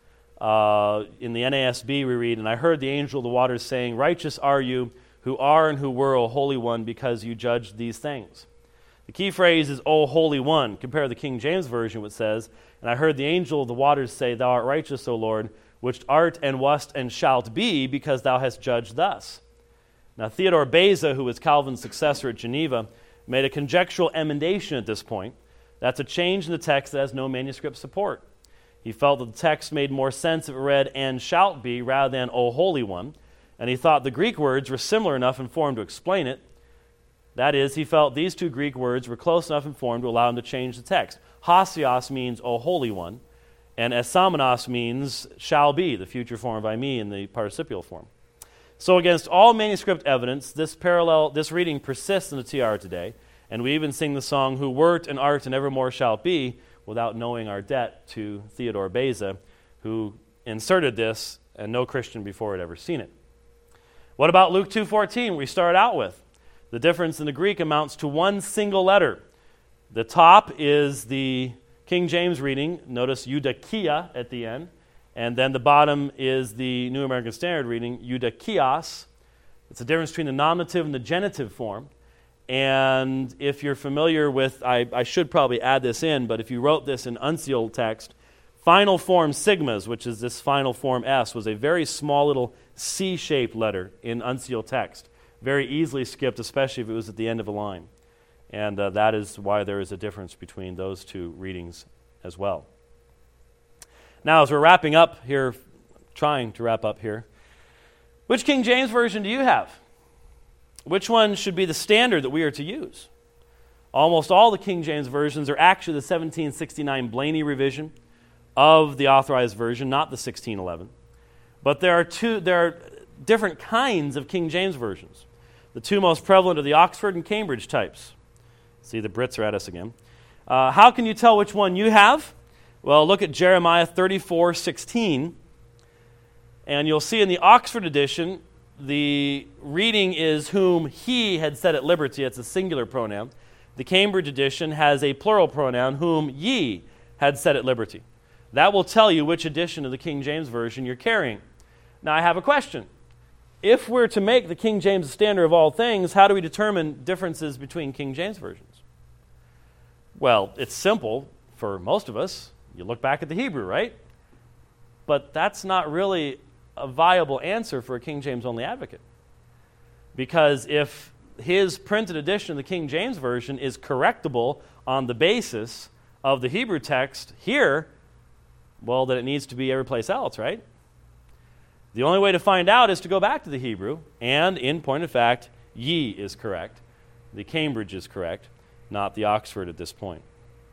in the NASB we read, and I heard the angel of the waters saying, righteous are you, who are and who were, O Holy One, because you judged these things. The key phrase is, O Holy One. Compare the King James Version, which says, and I heard the angel of the waters say, thou art righteous, O Lord, which art and wast and shalt be, because thou hast judged thus. Now, Theodore Beza, who was Calvin's successor at Geneva, made a conjectural emendation at this point. That's a change in the text that has no manuscript support. He felt that the text made more sense if it read, and shalt be, rather than, O Holy One, and he thought the Greek words were similar enough in form to explain it. That is, he felt these 2 Greek words were close enough in form to allow him to change the text. Hasios means, O Holy One, and esamenos means, shall be, the future form by me in the participial form. So against all manuscript evidence, this reading persists in the TR today, and we even sing the song, who wert and art and evermore shalt be, without knowing our debt to Theodore Beza, who inserted this, and no Christian before had ever seen it. What about Luke 2:14, we started out with? The difference in the Greek amounts to one single letter. The top is the King James reading, notice eudokia at the end, and then the bottom is the New American Standard reading, eudokios. It's the difference between the nominative and the genitive form. And if you're familiar with, I should probably add this in, but if you wrote this in uncial text, final form sigmas, which is this final form S, was a very small little C-shaped letter in uncial text. Very easily skipped, especially if it was at the end of a line. And that is why there is a difference between those 2 readings as well. Now, as we're wrapping up here, trying to wrap up here, which King James Version do you have? Which one should be the standard that we are to use? Almost all the King James Versions are actually the 1769 Blaney revision of the Authorized Version, not the 1611. But there are different kinds of King James Versions. The 2 most prevalent are the Oxford and Cambridge types. See, the Brits are at us again. How can you tell which one you have? Well, look at Jeremiah 34:16, and you'll see in the Oxford edition, the reading is whom he had set at liberty. It's a singular pronoun. The Cambridge edition has a plural pronoun, whom ye had set at liberty. That will tell you which edition of the King James Version you're carrying. Now, I have a question. if we're to make the King James the standard of all things, how do we determine differences between King James versions? Well, it's simple for most of us. You look back at the Hebrew, right? But that's not really a viable answer for a King James only advocate. Because if his printed edition of the King James Version is correctable on the basis of the Hebrew text here, well, then it needs to be every place else, right? The only way to find out is to go back to the Hebrew, and in point of fact, ye is correct. The Cambridge is correct, not the Oxford at this point.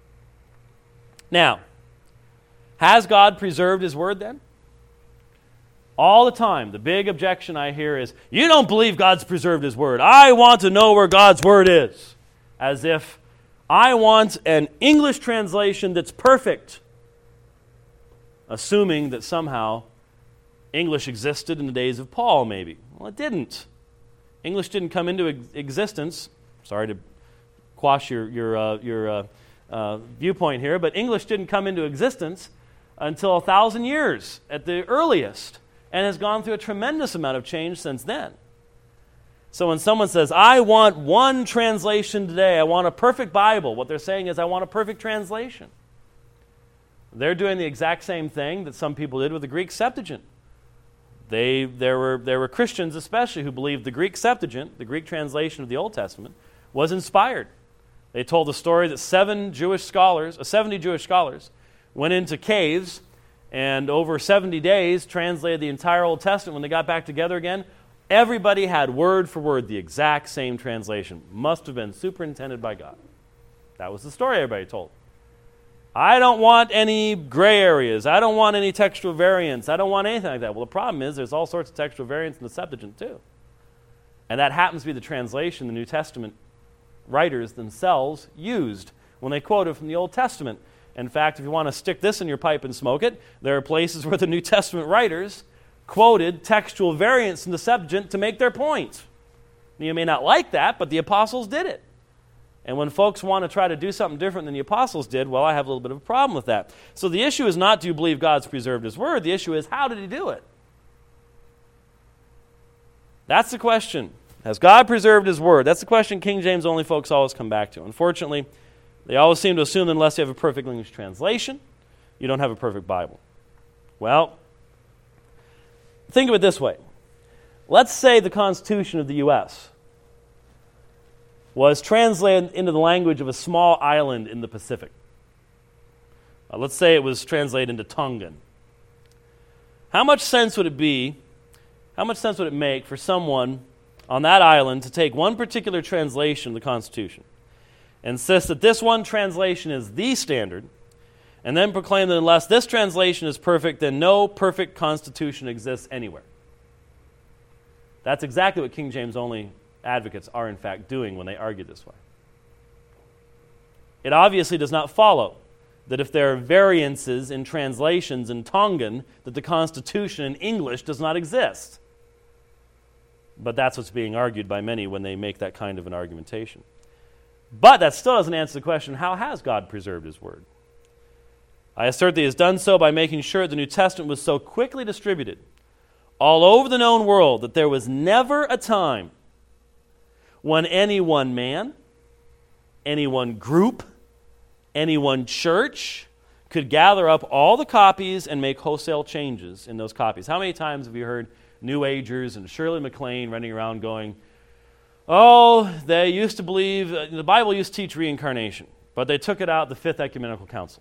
Now, has God preserved his word then? All the time, the big objection I hear is, you don't believe God's preserved his word. I want to know where God's word is. As if I want an English translation that's perfect, assuming that somehow English existed in the days of Paul, maybe. Well, it didn't. English didn't come into existence. Sorry to quash your viewpoint here, but English didn't come into existence until 1,000 years at the earliest, and has gone through a tremendous amount of change since then. So when someone says, I want one translation today, I want a perfect Bible, what they're saying is, I want a perfect translation. They're doing the exact same thing that some people did with the Greek Septuagint. There were Christians especially who believed the Greek Septuagint, the Greek translation of the Old Testament, was inspired. They told the story that 70 Jewish scholars went into caves and over 70 days translated the entire Old Testament. When they got back together again, everybody had word for word the exact same translation. Must have been superintended by God. That was the story everybody told. I don't want any gray areas. I don't want any textual variants. I don't want anything like that. Well, the problem is there's all sorts of textual variants in the Septuagint too. And that happens to be the translation the New Testament writers themselves used when they quoted from the Old Testament. In fact, if you want to stick this in your pipe and smoke it, there are places where the New Testament writers quoted textual variants in the Septuagint to make their point. You may not like that, but the apostles did it. And when folks want to try to do something different than the apostles did, well, I have a little bit of a problem with that. So the issue is not, do you believe God's preserved his word? The issue is, how did he do it? That's the question. Has God preserved his word? That's the question King James only folks always come back to. Unfortunately, they always seem to assume that unless you have a perfect English translation, you don't have a perfect Bible. Well, think of it this way. Let's say the Constitution of the U.S. was translated into the language of a small island in the Pacific. Let's say it was translated into Tongan. How much sense would it make for someone on that island to take one particular translation of the Constitution, insist that this one translation is the standard, and then proclaim that unless this translation is perfect, then no perfect Constitution exists anywhere? That's exactly what King James only advocates are in fact doing when they argue this way. It obviously does not follow that if there are variances in translations in Tongan, that the Constitution in English does not exist. But that's what's being argued by many when they make that kind of an argumentation. But that still doesn't answer the question, how has God preserved his word? I assert that he has done so by making sure the New Testament was so quickly distributed all over the known world that there was never a time when any one man, any one group, any one church could gather up all the copies and make wholesale changes in those copies. How many times have you heard New Agers and Shirley MacLaine running around going, oh, they used to believe, the Bible used to teach reincarnation, but they took it out at the Fifth Ecumenical Council.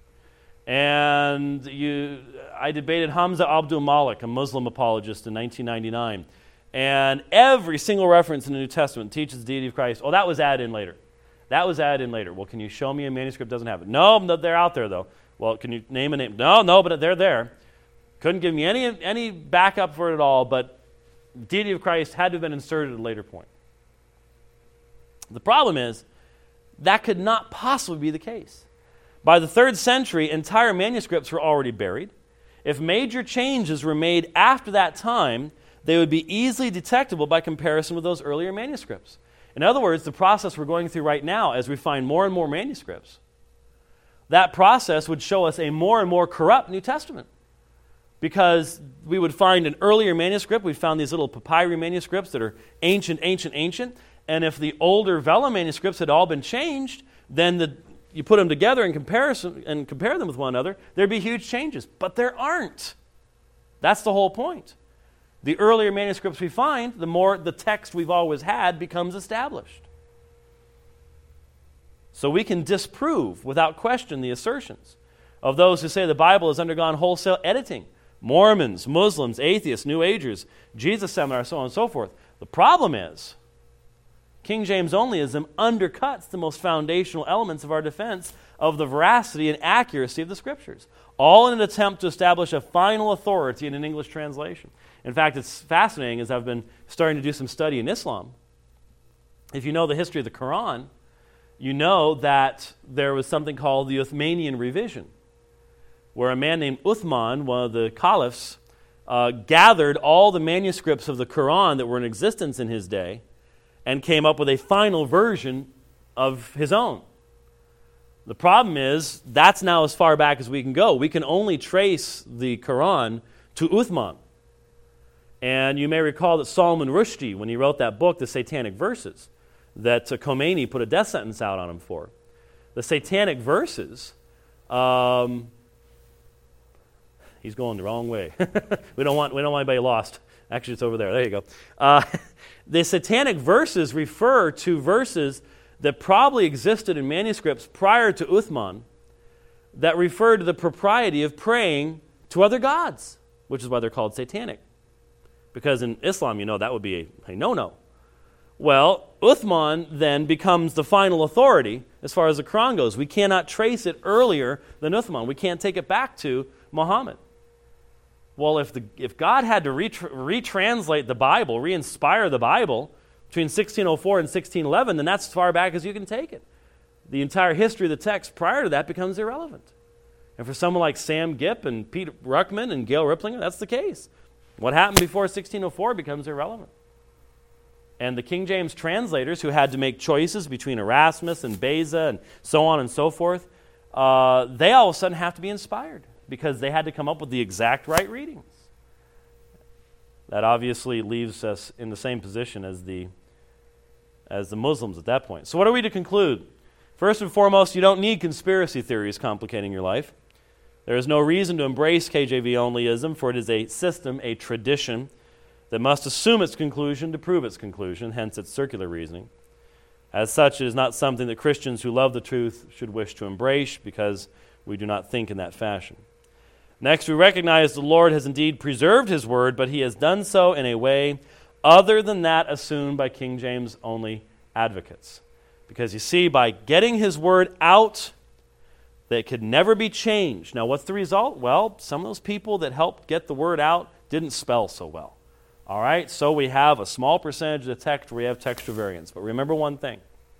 And I debated Hamza Abdul Malik, a Muslim apologist, in 1999. And every single reference in the New Testament teaches the deity of Christ. Oh, that was added in later. That was added in later. Well, can you show me a manuscript that doesn't have it? No, they're out there, though. Well, can you name a name? No, but they're there. Couldn't give me any backup for it at all, but the deity of Christ had to have been inserted at a later point. The problem is, that could not possibly be the case. By the 3rd century, entire manuscripts were already buried. If major changes were made after that time, they would be easily detectable by comparison with those earlier manuscripts. In other words, the process we're going through right now as we find more and more manuscripts, that process would show us a more and more corrupt New Testament because we would find an earlier manuscript. We found these little papyri manuscripts that are ancient. And if the older vellum manuscripts had all been changed, then you put them together and compare them with one another, there'd be huge changes. But there aren't. That's the whole point. The earlier manuscripts we find, the more the text we've always had becomes established. So we can disprove without question the assertions of those who say the Bible has undergone wholesale editing. Mormons, Muslims, atheists, New Agers, Jesus seminars, so on and so forth. The problem is, King James onlyism undercuts the most foundational elements of our defense of the veracity and accuracy of the Scriptures, all in an attempt to establish a final authority in an English translation. In fact, it's fascinating as I've been starting to do some study in Islam. If you know the history of the Quran, you know that there was something called the Uthmanian revision, where a man named Uthman, one of the caliphs, gathered all the manuscripts of the Quran that were in existence in his day and came up with a final version of his own. The problem is, that's now as far back as we can go. We can only trace the Quran to Uthman. And you may recall that Salman Rushdie, when he wrote that book, The Satanic Verses, that Khomeini put a death sentence out on him for. The Satanic Verses, he's going the wrong way. we don't want anybody lost. Actually, it's over there. There you go. The Satanic Verses refer to verses that probably existed in manuscripts prior to Uthman that refer to the propriety of praying to other gods, which is why they're called satanic. Because in Islam, you know, that would be a no-no. Well, Uthman then becomes the final authority as far as the Quran goes. We cannot trace it earlier than Uthman. We can't take it back to Muhammad. Well, if God had to retranslate the Bible, re-inspire the Bible between 1604 and 1611, then that's as far back as you can take it. The entire history of the text prior to that becomes irrelevant. And for someone like Sam Gipp and Pete Ruckman and Gail Riplinger, that's the case. What happened before 1604 becomes irrelevant. And the King James translators, who had to make choices between Erasmus and Beza and so on and so forth, they all of a sudden have to be inspired because they had to come up with the exact right readings. That obviously leaves us in the same position as the Muslims at that point. So what are we to conclude? First and foremost, you don't need conspiracy theories complicating your life. There is no reason to embrace KJV onlyism, for it is a system, a tradition, that must assume its conclusion to prove its conclusion, hence its circular reasoning. As such, it is not something that Christians who love the truth should wish to embrace, because we do not think in that fashion. Next, we recognize the Lord has indeed preserved His Word, but He has done so in a way other than that assumed by King James only advocates. Because you see, by getting His Word out, that could never be changed. Now, what's the result? Well, some of those people that helped get the Word out didn't spell so well. All right, so we have a small percentage of the text where we have textual variants. But remember one thing.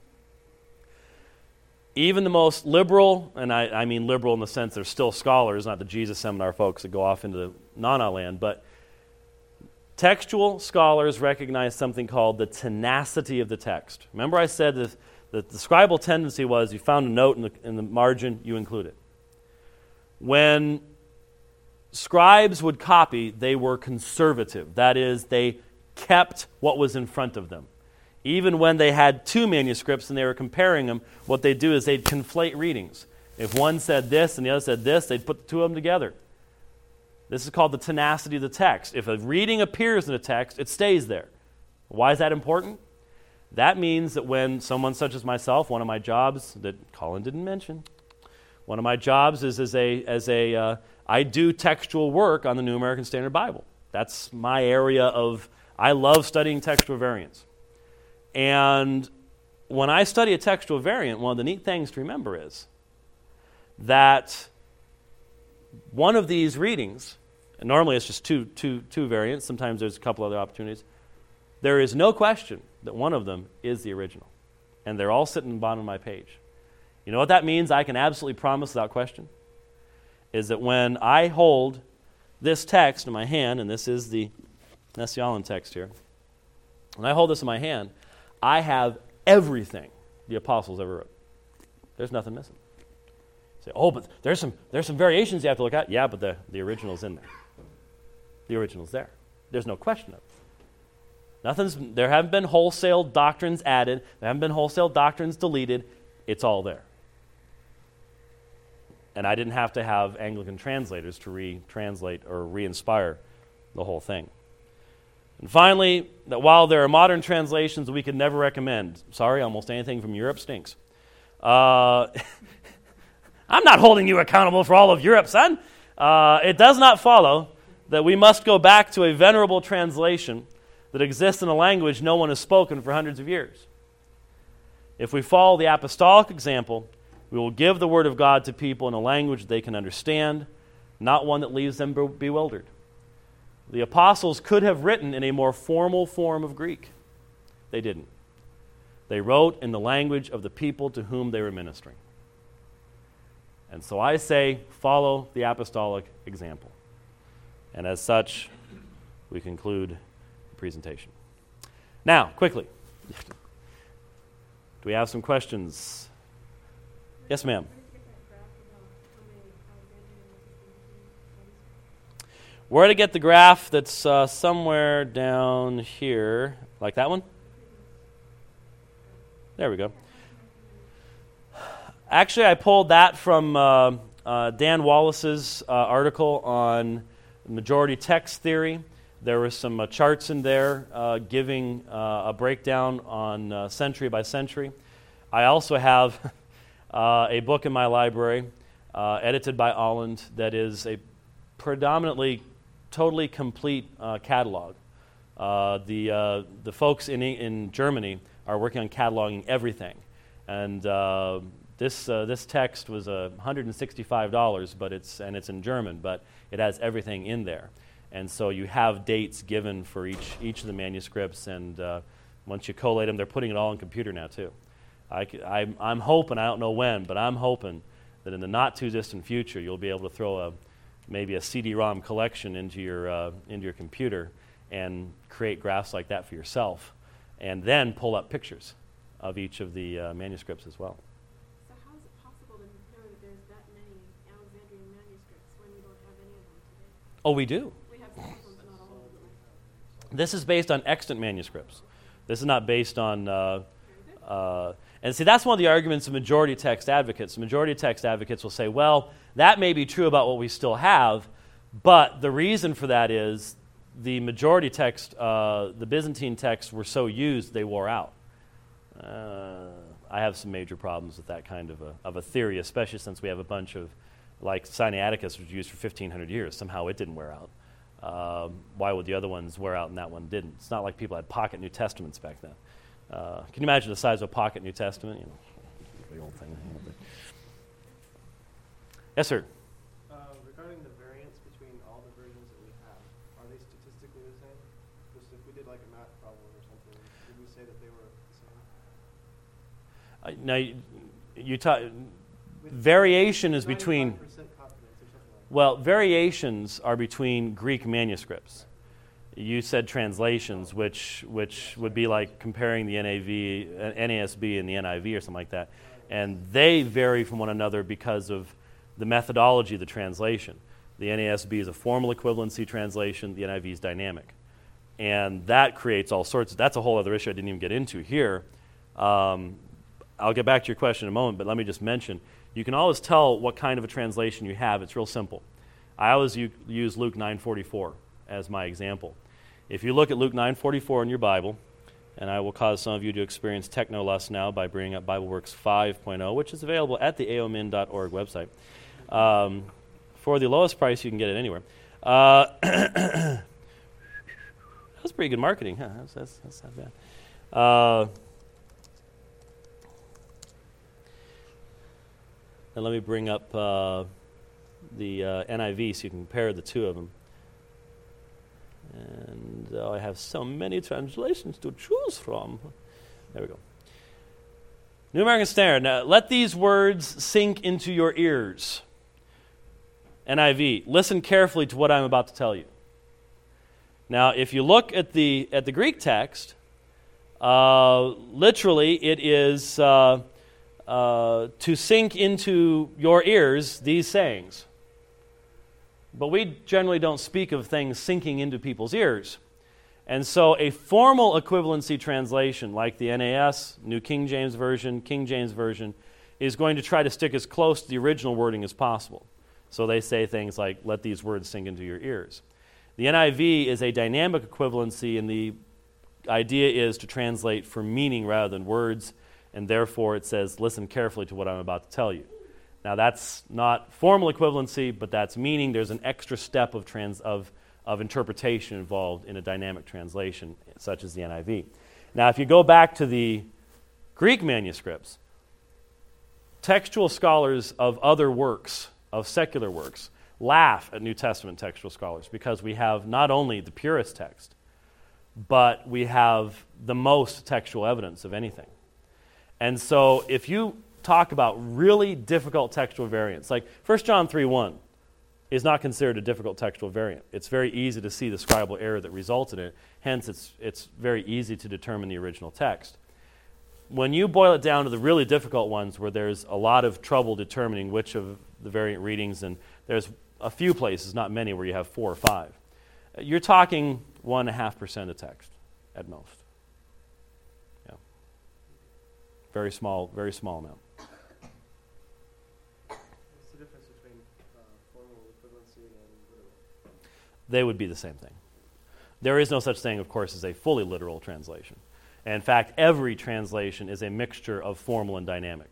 Even the most liberal, and I mean liberal in the sense they're still scholars, not the Jesus Seminar folks that go off into the Nana land, but textual scholars recognize something called the tenacity of the text. Remember I said that the scribal tendency was you found a note in the margin, you include it. When scribes would copy, they were conservative. That is, they kept what was in front of them. Even when they had two manuscripts and they were comparing them, what they'd do is they'd conflate readings. If one said this and the other said this, they'd put the two of them together. This is called the tenacity of the text. If a reading appears in a text, it stays there. Why is that important? That means that when someone such as myself, one of my jobs that Colin didn't mention, one of my jobs is I do textual work on the New American Standard Bible. That's my area of, I love studying textual variants. And when I study a textual variant, one of the neat things to remember is that one of these readings, and normally it's just two variants, sometimes there's a couple other opportunities, there is no question that one of them is the original. And they're all sitting at the bottom of my page. You know what that means? I can absolutely promise without question, is that when I hold this text in my hand, and this is the Nestle-Aland text here, when I hold this in my hand, I have everything the apostles ever wrote. There's nothing missing. You say, oh, but there's some variations you have to look at. Yeah, but the original's in there. The original's there. There's no question of it. There haven't been wholesale doctrines added. There haven't been wholesale doctrines deleted. It's all there. And I didn't have to have Anglican translators to retranslate or re-inspire the whole thing. And finally, that while there are modern translations we could never recommend, sorry, almost anything from Europe stinks. I'm not holding you accountable for all of Europe, son. It does not follow that we must go back to a venerable translation that exists in a language no one has spoken for hundreds of years. If we follow the apostolic example, we will give the Word of God to people in a language they can understand, not one that leaves them bewildered. The apostles could have written in a more formal form of Greek. They didn't. They wrote in the language of the people to whom they were ministering. And so I say, follow the apostolic example. And as such, we conclude the presentation. Now, quickly, do we have some questions? Yes, ma'am. Where to get the graph that's somewhere down here, like that one? There we go. Actually, I pulled that from Dan Wallace's article on majority text theory. There were some charts in there giving a breakdown on century by century. I also have a book in my library edited by Olland that is a predominantly totally complete catalog. The folks in Germany are working on cataloging everything, and this text was $165, but it's in German, but it has everything in there, and so you have dates given for each of the manuscripts, and once you collate them, they're putting it all on computer now too. I'm hoping, I don't know when, but I'm hoping that in the not too distant future you'll be able to throw maybe a CD-ROM collection into your computer and create graphs like that for yourself, and then pull up pictures of each of the manuscripts as well. So how is it possible to know that there's that many Alexandrian manuscripts when we don't have any of them today? Oh, we do. We have some of them, but not all of them. This is based on extant manuscripts. This is not based on... and see, that's one of the arguments of majority text advocates. Majority text advocates will say, well, that may be true about what we still have, but the reason for that is the majority text, the Byzantine texts were so used they wore out. I have some major problems with that kind of a theory, especially since we have a bunch of, like Sinaiticus was used for 1,500 years. Somehow it didn't wear out. Why would the other ones wear out and that one didn't? It's not like people had pocket New Testaments back then. Can you imagine the size of a pocket New Testament? You know, big old thing. Yes, sir. Regarding the variance between all the versions that we have, are they statistically the same? Just if we did like a math problem or something, would we say that they were the same? Now, you talk. Variation is between. Well, variations are between Greek manuscripts. You said translations, which would be like comparing the NASB and the NIV or something like that. And they vary from one another because of the methodology of the translation. The NASB is a formal equivalency translation. The NIV is dynamic. And that creates all sorts of... That's a whole other issue I didn't even get into here. I'll get back to your question in a moment, but let me just mention, you can always tell what kind of a translation you have. It's real simple. I always use Luke 9:44 as my example. If you look at Luke 9:44 in your Bible, and I will cause some of you to experience technolust now by bringing up BibleWorks 5.0, which is available at the aomin.org website. For the lowest price, you can get it anywhere. That's pretty good marketing, huh? That's not bad. And let me bring up the NIV so you can compare the two of them. And I have so many translations to choose from. There we go. New American Standard. Now, let these words sink into your ears. NIV. Listen carefully to what I'm about to tell you. Now, if you look at the Greek text, literally it is to sink into your ears these sayings. but we generally don't speak of things sinking into people's ears. And so a formal equivalency translation like the NAS, New King James Version, is going to try to stick as close to the original wording as possible. So they say things like, let these words sink into your ears. The NIV is a dynamic equivalency, and the idea is to translate for meaning rather than words, and therefore it says, listen carefully to what I'm about to tell you. Now that's not formal equivalency, but that's meaning. There's an extra step of interpretation involved in a dynamic translation, such as the NIV. Now if you go back to the Greek manuscripts, textual scholars of other works, of secular works, laugh at New Testament textual scholars because we have not only the purest text, but we have the most textual evidence of anything. And so if you talk about really difficult textual variants, like 1 John 3:1 is not considered a difficult textual variant. It's very easy to see the scribal error that results in it. Hence, it's very easy to determine the original text. When you boil it down to the really difficult ones where there's a lot of trouble determining which of the variant readings, and there's a few places, not many, where you have 4 or 5, you're talking 1.5% of text at most. Yeah. Very small amount. What's the difference between formal equivalency and literal? They would be the same thing. There is no such thing, of course, as a fully literal translation. And in fact, every translation is a mixture of formal and dynamic.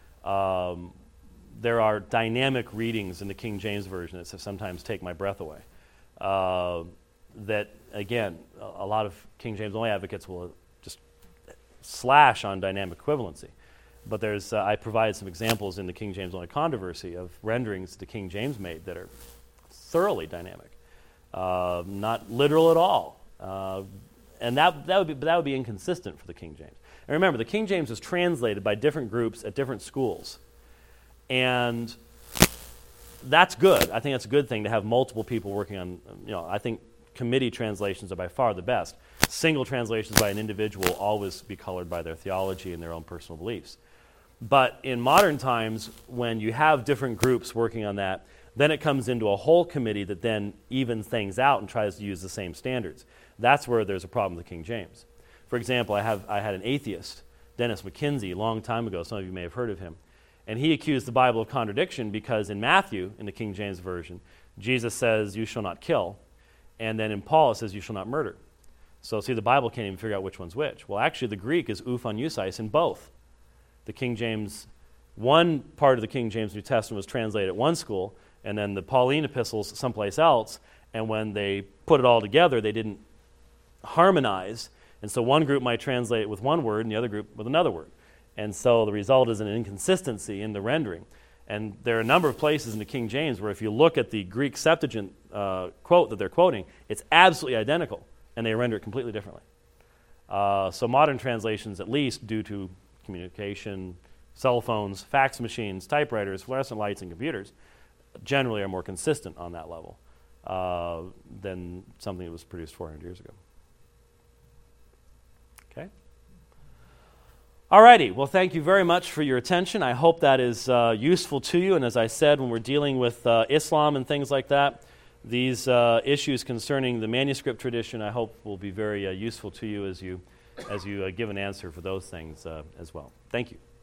There are dynamic readings in the King James Version that sometimes take my breath away. That, again, a lot of King James only advocates will just slash on dynamic equivalency. But I provided some examples in the King James only controversy of renderings the King James made that are thoroughly dynamic, not literal at all. And that would be inconsistent for the King James. And remember, the King James was translated by different groups at different schools. And that's good. I think that's a good thing to have multiple people working on, I think committee translations are by far the best. Single translations by an individual will always be colored by their theology and their own personal beliefs. But in modern times, when you have different groups working on that, then it comes into a whole committee that then evens things out and tries to use the same standards. That's where there's a problem with the King James. For example, I had an atheist, Dennis McKinsey, a long time ago. Some of you may have heard of him. And he accused the Bible of contradiction because in Matthew, in the King James Version, Jesus says, you shall not kill. And then in Paul, it says, you shall not murder. So see, the Bible can't even figure out which one's which. Well, actually, the Greek is euphoniousis in both. The King James, one part of the King James New Testament was translated at one school, and then the Pauline epistles someplace else. And when they put it all together, they didn't harmonize. And so one group might translate it with one word and the other group with another word. And so the result is an inconsistency in the rendering. And there are a number of places in the King James where if you look at the Greek Septuagint quote that they're quoting, it's absolutely identical, and they render it completely differently. So modern translations, at least due to communication, cell phones, fax machines, typewriters, fluorescent lights, and computers, generally are more consistent on that level than something that was produced 400 years ago. Okay? Alrighty, well, thank you very much for your attention. I hope that is useful to you. And as I said, when we're dealing with Islam and things like that, these issues concerning the manuscript tradition, I hope will be very useful to you as you give an answer for those things as well. Thank you.